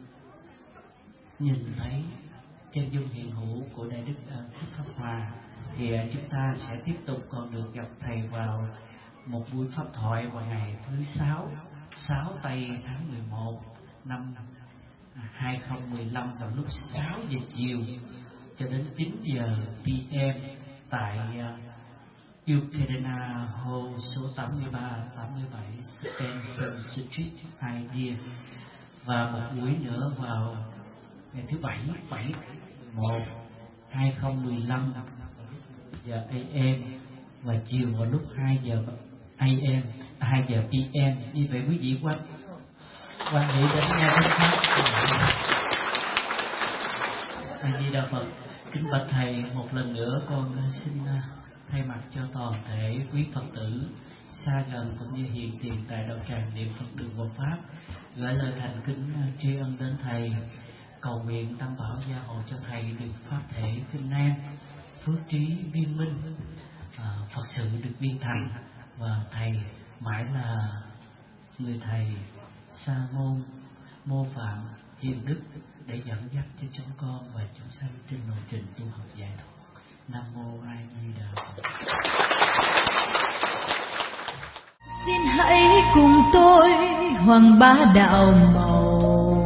nhìn thấy chân dung hiện hữu của đại đức uh, Thích Pháp Hòa, thì uh, chúng ta sẽ tiếp tục còn được gặp thầy vào một buổi pháp thoại vào ngày thứ sáu, sáu tây tháng mười một năm hai không một lăm vào lúc sáu giờ chiều cho đến chín giờ pê em tại uh, Ukraine Hall số tám mươi ba tám mươi bảy Spencer Street Idea, và một buổi nữa vào ngày thứ bảy bảy một hai không một lăm giờ a m và chiều vào lúc hai giờ a m hai giờ p m. Như vậy quý vị quan quan hệ đến nghe đến pháp. A Di Đà Phật. Kính bạch thầy, một lần nữa con xin thay mặt cho toàn thể quý Phật tử xa gần cũng như hiện tiền tại đạo tràng niệm Phật đường Hộ Pháp gửi lời thành kính tri ân đến thầy, cầu nguyện tam bảo gia hộ cho thầy được pháp thể kinh an, phước trí viên minh, à, Phật sự được viên thành, và thầy mãi là người thầy sa môn mô phạm hiền đức để dẫn dắt cho chúng con và chúng sanh trên lộ trình tu học giải thoát. Nam mô A Di Đà Phật. Xin hãy cùng tôi hoàng bá đạo màu,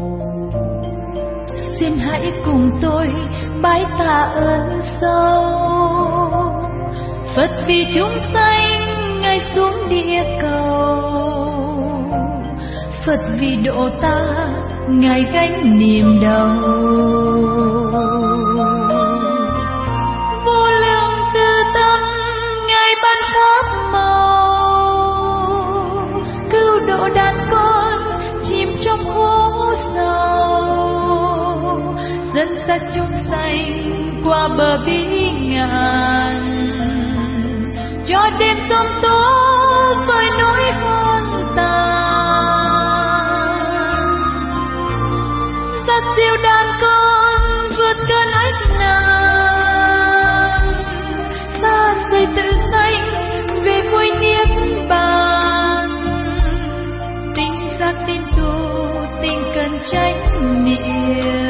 xin hãy cùng tôi bái tạ ơn sâu. Phật vì chúng sanh ngài xuống địa cầu, Phật vì độ ta ngài gánh niềm đau. Vô lượng từ tâm ngài ban pháp màu, cứu độ đàn con chìm trong hố sâu, dẫn dắt chúng sanh qua bờ bí ngàn, cho đêm sông tố với nỗi hoang tàn. Dắt dìu đàn con vượt cơn ách nạn, xa rời tự tánh về vui niết bàn. Tinh giác tin tu, tinh cần chánh niệm,